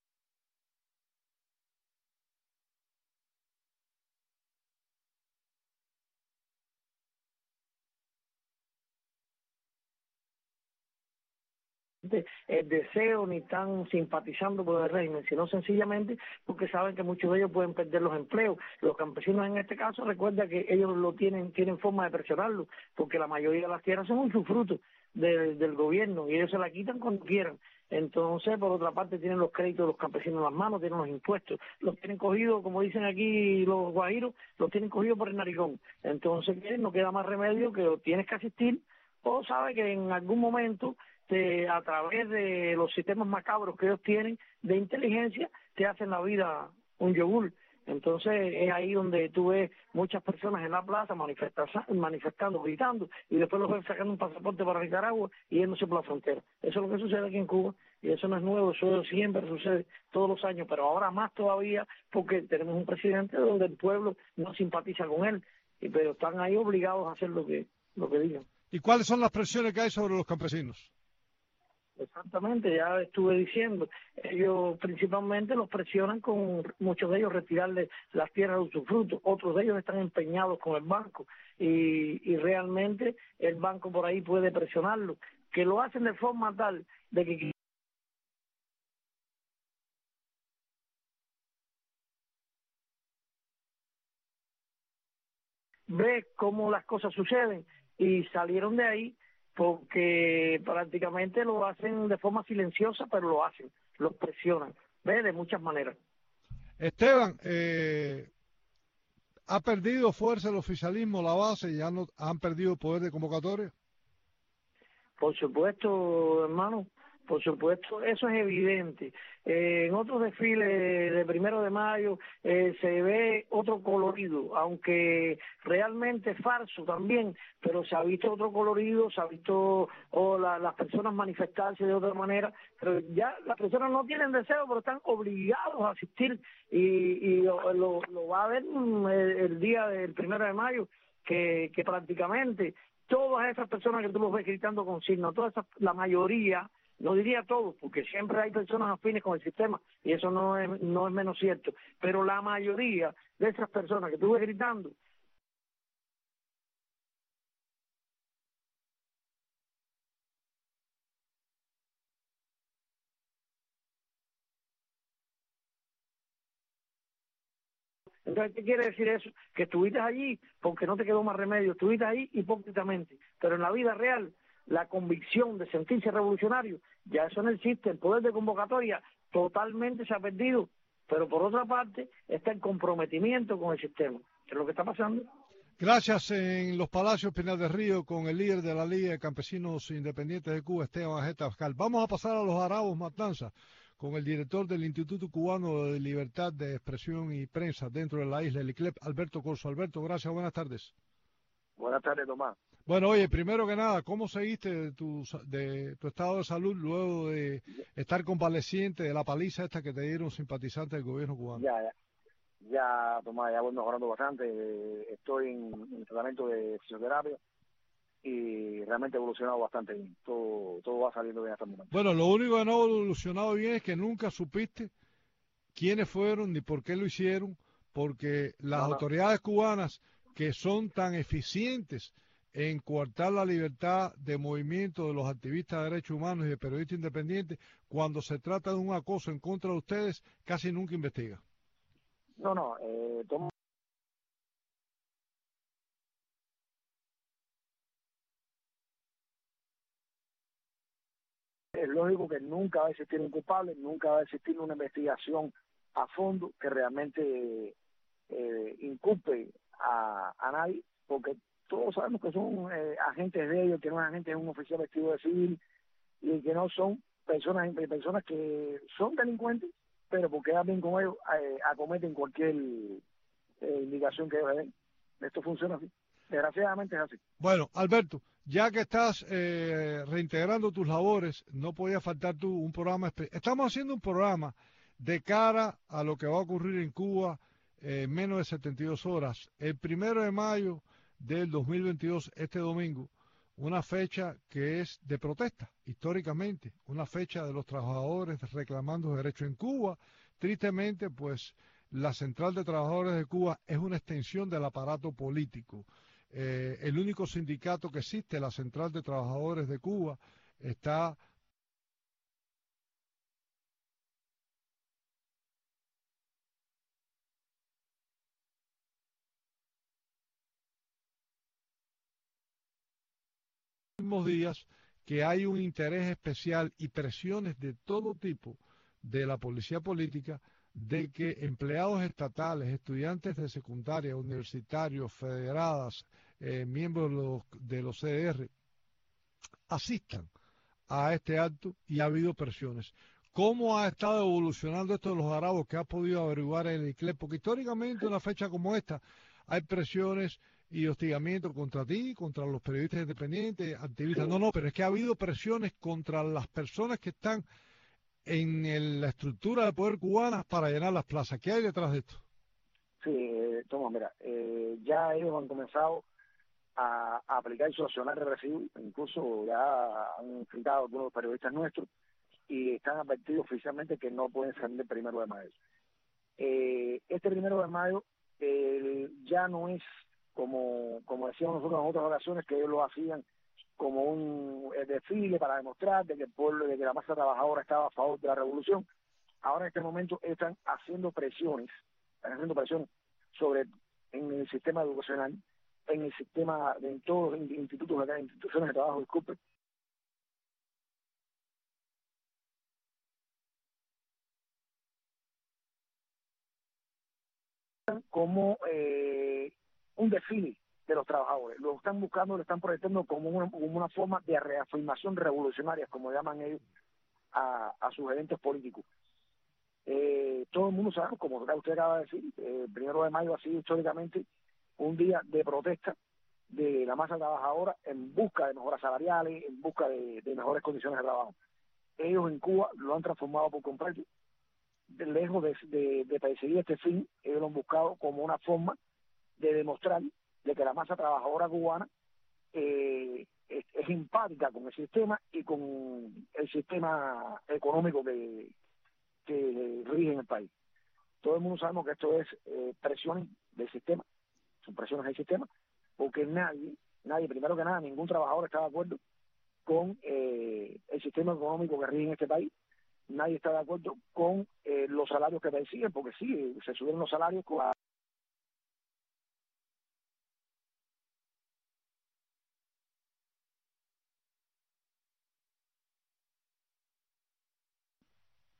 el deseo ni están simpatizando por el régimen, sino sencillamente porque saben que muchos de ellos pueden perder los empleos. Los campesinos en este caso, recuerda que ellos lo tienen tienen forma de presionarlo, porque la mayoría de las tierras son un sufruto de, del gobierno y ellos se la quitan cuando quieran. Entonces, por otra parte, tienen los créditos de los campesinos en las manos, tienen los impuestos, los tienen cogidos, como dicen aquí los guajiros, los tienen cogidos por el naricón. Entonces, no queda más remedio que o tienes que asistir o sabe que en algún momento Te, a través de los sistemas macabros que ellos tienen de inteligencia, te hacen la vida un yogur. Entonces es ahí donde tú ves muchas personas en la plaza manifestando, gritando, y después los ves sacando un pasaporte para Nicaragua y yéndose por la frontera. Eso es lo que sucede aquí en Cuba, y eso no es nuevo, eso siempre sucede todos los años, pero ahora más todavía porque tenemos un presidente donde el pueblo no simpatiza con él, y pero están ahí obligados a hacer lo que, lo que digan. ¿Y cuáles son las presiones que hay sobre los campesinos? Exactamente, ya estuve diciendo, ellos principalmente los presionan con muchos de ellos retirarle las tierras de usufructo, otros de ellos están empeñados con el banco y, y realmente el banco por ahí puede presionarlo, que lo hacen de forma tal de que ve cómo las cosas suceden y salieron de ahí porque prácticamente lo hacen de forma silenciosa, pero lo hacen, los presionan, ¿ves? De muchas maneras. Esteban, eh, ¿ha perdido fuerza el oficialismo, la base, y ya no han perdido poder de convocatoria? Por supuesto, hermano, por supuesto, eso es evidente. Eh, en otros desfiles de primero de mayo eh, se ve otro colorido, aunque realmente es falso también, pero se ha visto otro colorido, se ha visto oh, la, las personas manifestarse de otra manera, pero ya las personas no tienen deseo, pero están obligados a asistir, y, y lo, lo, lo va a ver el, el día del primero de mayo, que, que prácticamente todas esas personas que tú los ves gritando consignas, todas esas, la mayoría, no diría todos, porque siempre hay personas afines con el sistema, y eso no es, no es menos cierto, pero la mayoría de esas personas que tú ves gritando Entonces, ¿qué quiere decir eso? Que estuviste allí porque no te quedó más remedio, estuviste ahí hipócritamente, pero en la vida real, la convicción de sentirse revolucionario, ya eso no existe, el poder de convocatoria totalmente se ha perdido, pero por otra parte está el comprometimiento con el sistema, que es lo que está pasando. Gracias. En los Palacios Pinar del Río con el líder de la Liga de Campesinos Independientes de Cuba, Esteban Ajeta Abascal. Vamos a pasar a los Aravos Matanzas con el director del Instituto Cubano de Libertad de Expresión y Prensa dentro de la isla, el I C L E P, Alberto Corso. Alberto, gracias, buenas tardes. Buenas tardes, Tomás. Bueno, oye, primero que nada, ¿cómo seguiste de tu, de tu estado de salud luego de estar convaleciente de la paliza esta que te dieron simpatizantes del gobierno cubano? Ya, ya, ya Tomás, ya voy mejorando bastante. Estoy en, en tratamiento de fisioterapia y realmente he evolucionado bastante bien. Todo, todo va saliendo bien hasta el momento. Bueno, lo único que no ha evolucionado bien es que nunca supiste quiénes fueron ni por qué lo hicieron, porque las no, no. autoridades cubanas que son tan eficientes en coartar la libertad de movimiento de los activistas de derechos humanos y de periodistas independientes, cuando se trata de un acoso en contra de ustedes, casi nunca investiga. No, no, eh, tomo... Es lógico que nunca va a existir un culpable, nunca va a existir una investigación a fondo que realmente eh, inculpe a, a nadie, porque todos sabemos que son eh, agentes de ellos, que no es agentes de un oficial vestido de civil y que no son personas personas que son delincuentes, pero porque quedan con ellos eh, acometen cualquier eh, indicación que ellos den. Esto funciona así. Desgraciadamente es así. Bueno, Alberto, ya que estás eh, reintegrando tus labores, no podía faltar tú un programa. Estamos haciendo un programa de cara a lo que va a ocurrir en Cuba en eh, menos de setenta y dos horas. El primero de mayo del dos mil veintidós, este domingo, una fecha que es de protesta, históricamente, una fecha de los trabajadores reclamando derechos en Cuba. Tristemente, pues, la Central de Trabajadores de Cuba es una extensión del aparato político. Eh, el único sindicato que existe, la Central de Trabajadores de Cuba, está días que hay un interés especial y presiones de todo tipo de la policía política de que empleados estatales, estudiantes de secundaria, universitarios, federadas, eh, miembros de los, de los C D R, asistan a este acto y ha habido presiones. ¿Cómo ha estado evolucionando esto de los Aravos que ha podido averiguar el I C L E P? Porque históricamente una fecha como esta hay presiones y hostigamiento contra ti, contra los periodistas independientes, activistas. Sí. No, no, pero es que ha habido presiones contra las personas que están en el, la estructura de poder cubana para llenar las plazas. ¿Qué hay detrás de esto? Sí, eh, toma, mira, eh, ya ellos han comenzado a, a aplicar su accionar represivo, incluso ya han enfrentado a algunos periodistas nuestros y están advertidos oficialmente que no pueden salir el primero de mayo. Eh, este primero de mayo eh, ya no es como como decíamos nosotros en otras ocasiones, que ellos lo hacían como un desfile para demostrar de que el pueblo, de que la masa trabajadora estaba a favor de la revolución. Ahora en este momento están haciendo presiones, están haciendo presiones sobre en el sistema educacional, en el sistema, en todos los institutos, de instituciones de trabajo, disculpe, como eh, un desfile de los trabajadores. Lo están buscando, lo están proyectando como una, como una forma de reafirmación revolucionaria, como llaman ellos, a, a sus eventos políticos. Eh, todo el mundo sabe, como usted acaba de decir, eh, el primero de mayo ha sido históricamente un día de protesta de la masa trabajadora en busca de mejoras salariales, en busca de, de mejores condiciones de trabajo. Ellos en Cuba lo han transformado por completo. De, lejos de, de, de perseguir este fin, ellos lo han buscado como una forma de demostrar de que la masa trabajadora cubana eh, es, es empática con el sistema y con el sistema económico que, que rige en el país. Todo el mundo sabemos que esto es eh, presiones del sistema, son presiones del sistema, porque nadie, nadie, primero que nada, ningún trabajador está de acuerdo con eh, el sistema económico que rige en este país. Nadie está de acuerdo con eh, los salarios que persiguen, porque sí, se subieron los salarios con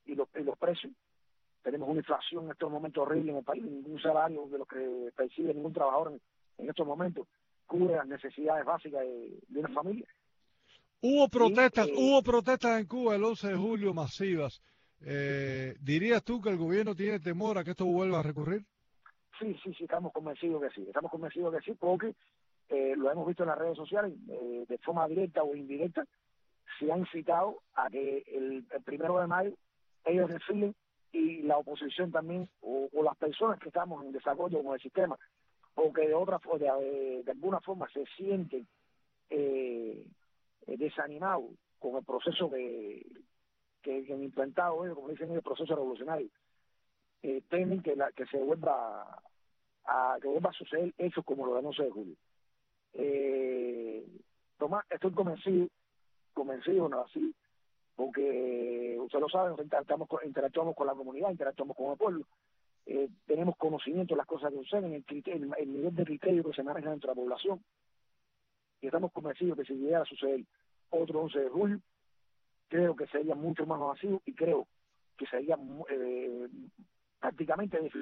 y los, y los precios. Tenemos una inflación en estos momentos horrible en el país, ningún salario de lo que percibe ningún trabajador en, en estos momentos cubre las necesidades básicas de, de una familia. Hubo protestas, y, eh, hubo protestas en Cuba el once de julio masivas. Eh, ¿Dirías tú que el gobierno tiene temor a que esto vuelva a recurrir? Sí, sí, sí, estamos convencidos que sí, estamos convencidos que sí, porque eh, lo hemos visto en las redes sociales, eh, de forma directa o indirecta, se ha incitado a que el, el primero de mayo ellos desfilen y la oposición también, o, o las personas que estamos en desacuerdo con el sistema, o que de otra de, de, de alguna forma se sienten eh, desanimados con el proceso que, que, que han implantado ellos, como dicen ellos, el proceso revolucionario, eh, temen que, la, que se vuelva a, que vuelva a suceder hechos como los del once de julio. Eh, Tomás, estoy convencido, convencido, no así, porque usted lo sabe, interactuamos con, interactuamos con la comunidad, interactuamos con el pueblo, eh, tenemos conocimiento de las cosas que suceden, el, el, el nivel de criterio que se maneja dentro de la población, y estamos convencidos que si llegara a suceder otro once de julio, creo que sería mucho más masivo y creo que sería eh, prácticamente difícil.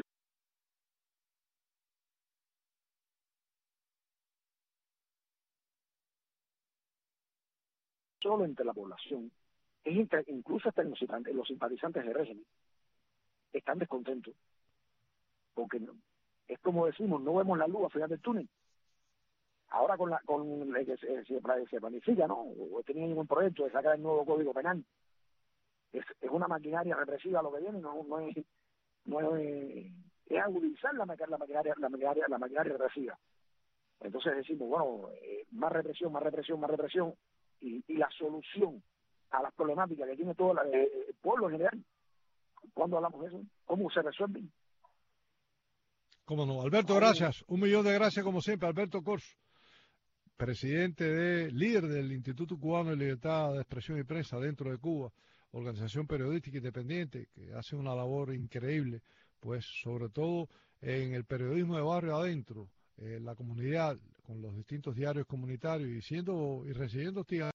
Solo entre la población, es entre, incluso hasta los, los simpatizantes del régimen, están descontentos, porque no, es como decimos, no vemos la luz al final del túnel. Ahora con la con la que se, se, se planifica, ¿no? O tenía ningún proyecto de sacar el nuevo Código Penal. Es, es una maquinaria represiva lo que viene, no, no es, no es, es agudizar la, la maquinaria, la maquinaria, la maquinaria represiva. Entonces decimos, bueno, eh, más represión, más represión, más represión, y, y la solución a las problemáticas que tiene todo la, eh, el pueblo en general. ¿Cuándo hablamos de eso? ¿Cómo se resuelven? Cómo no. Alberto, gracias. Un millón de gracias como siempre. Alberto Corso, presidente de, líder del Instituto Cubano de Libertad de Expresión y Prensa dentro de Cuba, organización periodística independiente que hace una labor increíble, pues sobre todo en el periodismo de barrio adentro, en la comunidad, con los distintos diarios comunitarios y siendo y recibiendo hostigamientos.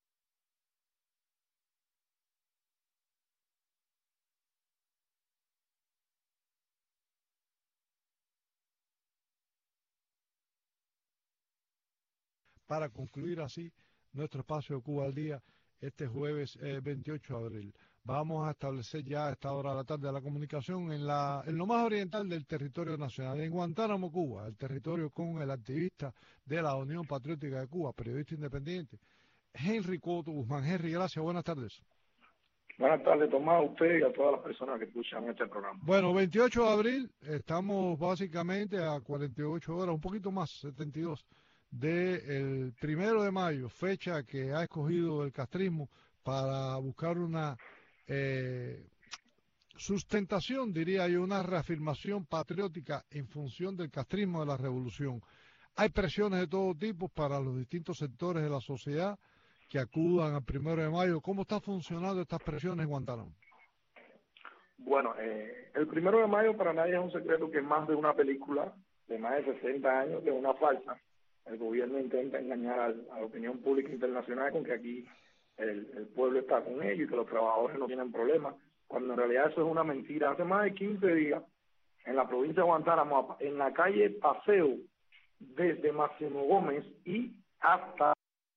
Para concluir así nuestro espacio de Cuba al Día este jueves eh, veintiocho de abril. Vamos a establecer ya a esta hora de la tarde la comunicación en, la, en lo más oriental del territorio nacional, en Guantánamo, Cuba, el territorio con el activista de la Unión Patriótica de Cuba, periodista independiente, Henry Coto Guzmán. Henry, gracias, buenas tardes. Buenas tardes, Tomás, a usted y a todas las personas que escuchan este programa. Bueno, veintiocho de abril, estamos básicamente a cuarenta y ocho horas, un poquito más, setenta y dos, del primero de mayo, fecha que ha escogido el castrismo para buscar una eh, sustentación, diría yo, una reafirmación patriótica en función del castrismo de la revolución. Hay presiones de todo tipo para los distintos sectores de la sociedad que acudan al primero de mayo. ¿Cómo están funcionando estas presiones en Guantánamo? Bueno, eh, el primero de mayo para nadie es un secreto que es más de una película de más de sesenta años, que es una farsa. El gobierno intenta engañar al, a la opinión pública internacional con que aquí el, el pueblo está con ellos y que los trabajadores no tienen problemas, cuando en realidad eso es una mentira. Hace más de quince días, en la provincia de Guantánamo, en la calle Paseo, desde Máximo Gómez y hasta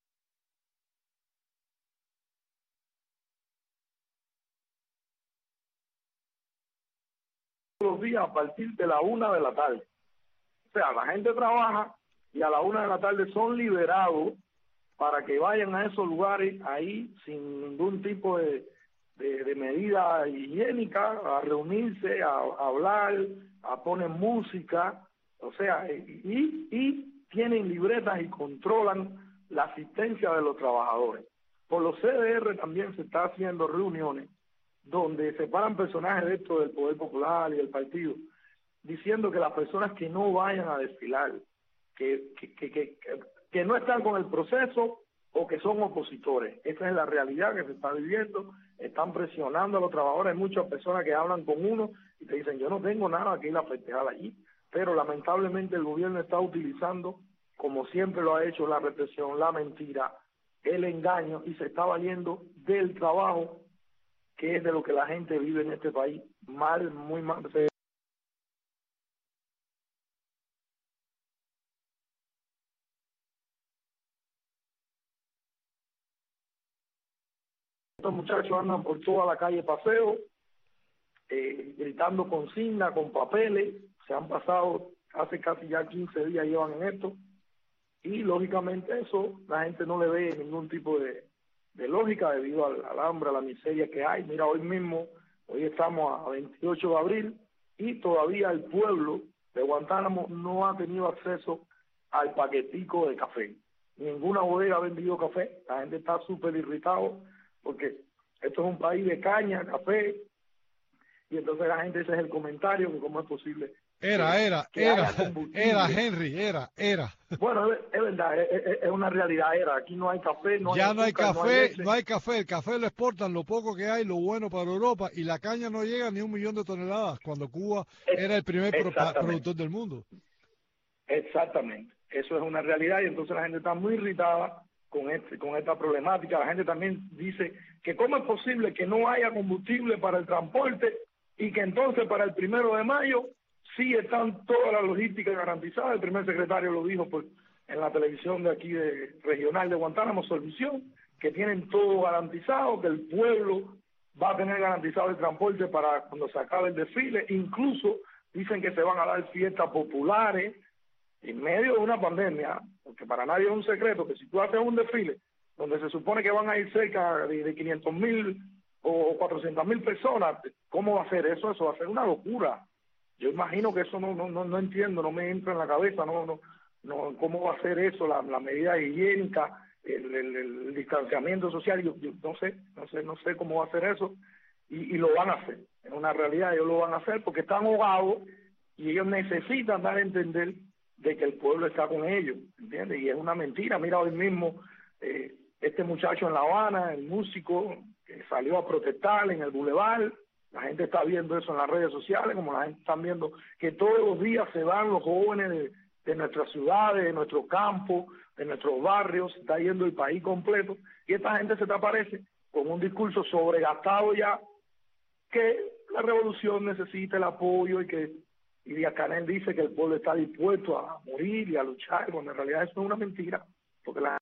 los días a partir de la una de la tarde. O sea, la gente trabaja y a la una de la tarde son liberados para que vayan a esos lugares ahí sin ningún tipo de, de, de medida higiénica, a reunirse, a, a hablar, a poner música, o sea, y, y tienen libretas y controlan la asistencia de los trabajadores. Por los C D R también se está haciendo reuniones donde separan personajes de esto del Poder Popular y del partido, diciendo que las personas que no vayan a desfilar, que, que, que, que, que no están con el proceso o que son opositores. Esa es la realidad que se está viviendo. Están presionando a los trabajadores. Hay muchas personas que hablan con uno y te dicen, yo no tengo nada que ir a festejar allí, pero lamentablemente el gobierno está utilizando, como siempre lo ha hecho, la represión, la mentira, el engaño, y se está valiendo del trabajo qué es de lo que la gente vive en este país. Mal, muy mal. Estos muchachos andan por toda la calle paseo, eh, gritando consignas, con papeles. Se han pasado hace casi ya quince días llevan en esto. Y lógicamente eso la gente no le ve ningún tipo de, de lógica debido al, al hambre, a la miseria que hay. Mira, hoy mismo, hoy estamos a veintiocho de abril y todavía el pueblo de Guantánamo no ha tenido acceso al paquetico de café. Ninguna bodega ha vendido café. La gente está súper irritado porque esto es un país de caña, café, y entonces la gente, ese es el comentario, que cómo es posible. Era, era, era, era, Henry, era, era. Bueno, es, es verdad, es, es una realidad, era. Aquí no hay café, no hay Ya azúcar, no hay café, no no hay, hay café. El café lo exportan, lo poco que hay, lo bueno para Europa, y la caña no llega ni a un millón de toneladas, cuando Cuba es, era el primer pro, productor del mundo. Exactamente, eso es una realidad, y entonces la gente está muy irritada con este, con esta problemática. La gente también dice que cómo es posible que no haya combustible para el transporte y que entonces para el primero de mayo sí están todas las logísticas garantizadas. El primer secretario lo dijo pues, en la televisión de aquí de regional de Guantánamo, Solución, que tienen todo garantizado, que el pueblo va a tener garantizado el transporte para cuando se acabe el desfile. Incluso dicen que se van a dar fiestas populares en medio de una pandemia, porque para nadie es un secreto que si tú haces un desfile donde se supone que van a ir cerca de, de quinientos mil o cuatrocientas mil personas, ¿cómo va a ser eso? Eso va a ser una locura. Yo imagino que eso no no no, no entiendo, no me entra en la cabeza, no no no cómo va a ser eso, la, la medida higiénica, el, el, el distanciamiento social, yo, yo no sé, no sé, no sé cómo va a ser eso, y, y lo van a hacer, es una realidad, ellos lo van a hacer porque están ahogados y ellos necesitan dar a entender de que el pueblo está con ellos, ¿entiendes? Y es una mentira. Mira, hoy mismo eh, este muchacho en La Habana, el músico que salió a protestar en el Boulevard, la gente está viendo eso en las redes sociales, como la gente está viendo que todos los días se van los jóvenes de, de nuestras ciudades, de nuestros campos, de nuestros barrios, se está yendo el país completo, y esta gente se te aparece con un discurso sobregastado ya, que la revolución necesita el apoyo y que y Díaz-Canel dice que el pueblo está dispuesto a morir y a luchar, cuando en realidad eso es una mentira, porque la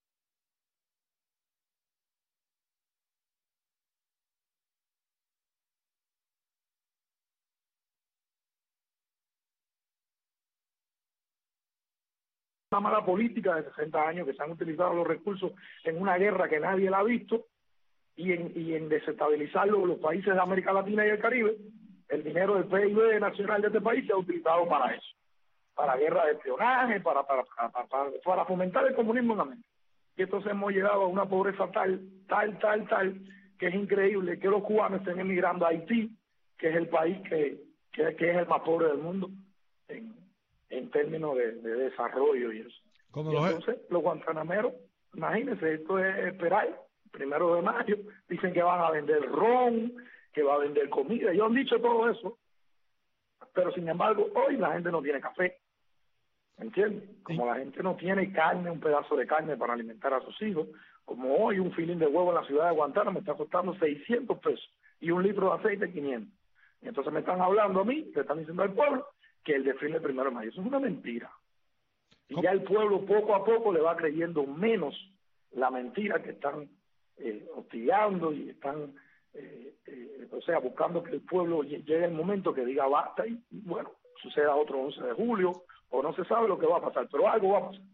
una mala política de sesenta años que se han utilizado los recursos en una guerra que nadie la ha visto y en, y en desestabilizar los, los países de América Latina y el Caribe. El dinero del P I B nacional de este país se ha utilizado para eso, para guerra de espionaje, para para, para, para, para fomentar el comunismo en América. Y entonces hemos llegado a una pobreza tal, tal, tal, tal, que es increíble que los cubanos estén emigrando a Haití, que es el país que, que, que es el más pobre del mundo en, en términos de, de desarrollo y eso. ¿Cómo y lo entonces es? Los guantanameros, imagínense, esto es esperar, primero de mayo, dicen que van a vender ron, que va a vender comida, ellos han dicho todo eso, pero sin embargo hoy la gente no tiene café, ¿entiendes? Como la gente no tiene carne, un pedazo de carne para alimentar a sus hijos, como hoy un filín de huevo en la ciudad de Guantánamo me está costando seiscientos pesos y un litro de aceite quinientos, y entonces me están hablando a mí, le están diciendo al pueblo que el desfile primero de mayo, eso es una mentira, y ya el pueblo poco a poco le va creyendo menos la mentira que están eh, hostigando y están Eh, eh, o sea, buscando que el pueblo llegue el momento que diga basta y, y bueno, suceda otro once de julio, o no se sabe lo que va a pasar, pero algo va a pasar.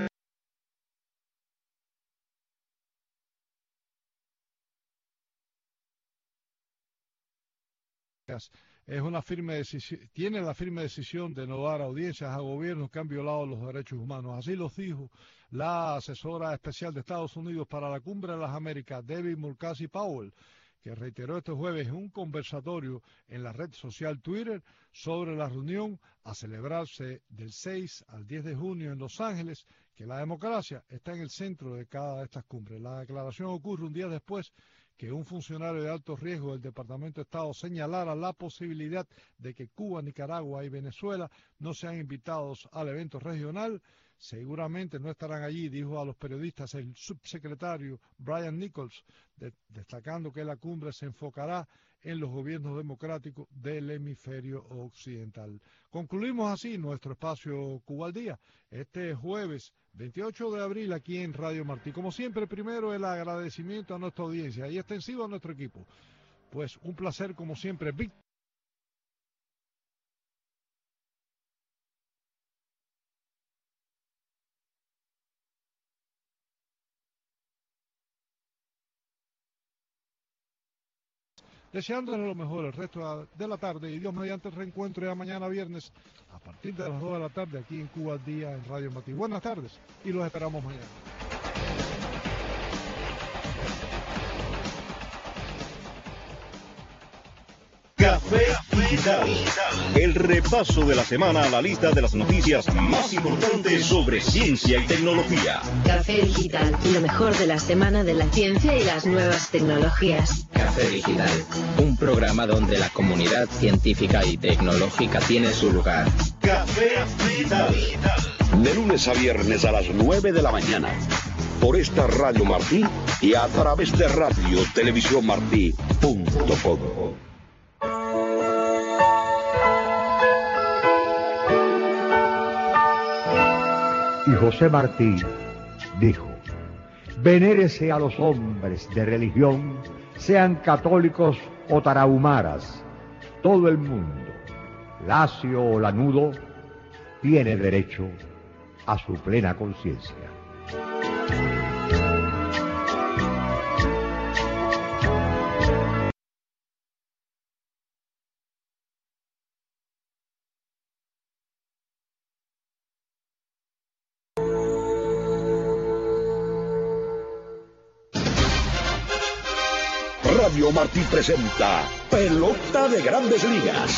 Es una firme decisión, tiene la firme decisión de no dar audiencias a gobiernos que han violado los derechos humanos. Así lo dijo la asesora especial de Estados Unidos para la Cumbre de las Américas, Debbie Murkowski Powell, que reiteró este jueves en un conversatorio en la red social Twitter sobre la reunión a celebrarse del seis al diez de junio en Los Ángeles, que la democracia está en el centro de cada de estas cumbres. La declaración ocurre un día después que un funcionario de alto riesgo del Departamento de Estado señalara la posibilidad de que Cuba, Nicaragua y Venezuela no sean invitados al evento regional. Seguramente no estarán allí, dijo a los periodistas el subsecretario Brian Nichols, de, destacando que la cumbre se enfocará en los gobiernos democráticos del hemisferio occidental. Concluimos así nuestro espacio Cuba al Día, este jueves veintiocho de abril aquí en Radio Martí. Como siempre, primero el agradecimiento a nuestra audiencia y extensivo a nuestro equipo. Pues un placer como siempre, Víctor. Deseándoles lo mejor el resto de la tarde y Dios mediante el reencuentro ya mañana viernes a partir de las dos de la tarde aquí en Cuba al Día en Radio Martí. Buenas tardes y los esperamos mañana. Café Digital, el repaso de la semana a la lista de las noticias más importantes sobre ciencia y tecnología. Café Digital, lo mejor de la semana de la ciencia y las nuevas tecnologías. Café Digital, un programa donde la comunidad científica y tecnológica tiene su lugar. Café Digital. De lunes a viernes a las nueve de la mañana, por esta Radio Martí y a través de radio televisión martí punto com. Y José Martí dijo: venérese a los hombres de religión, sean católicos o tarahumaras. Todo el mundo, lacio o lanudo, tiene derecho a su plena conciencia. Radio Martí presenta Pelota de Grandes Ligas.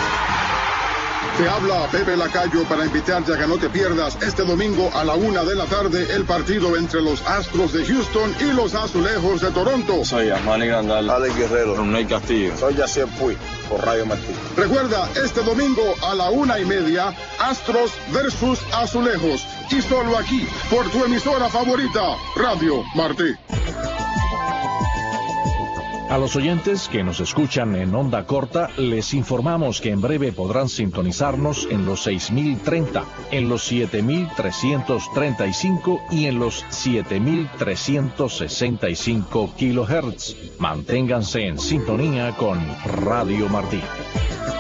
Te habla Pepe Lacayo para invitarte a que no te pierdas este domingo a la una de la tarde el partido entre los Astros de Houston y los Azulejos de Toronto. Soy Manny Grandal, Alex Guerrero, Ronald Castillo. Soy Yacier Puig, por Radio Martí. Recuerda, este domingo a la una y media, Astros versus Azulejos. Y solo aquí, por tu emisora favorita, Radio Martí. A los oyentes que nos escuchan en onda corta, les informamos que en breve podrán sintonizarnos en los seis mil treinta, en los siete mil trescientos treinta y cinco y en los siete mil trescientos sesenta y cinco kilohertz. Manténganse en sintonía con Radio Martí.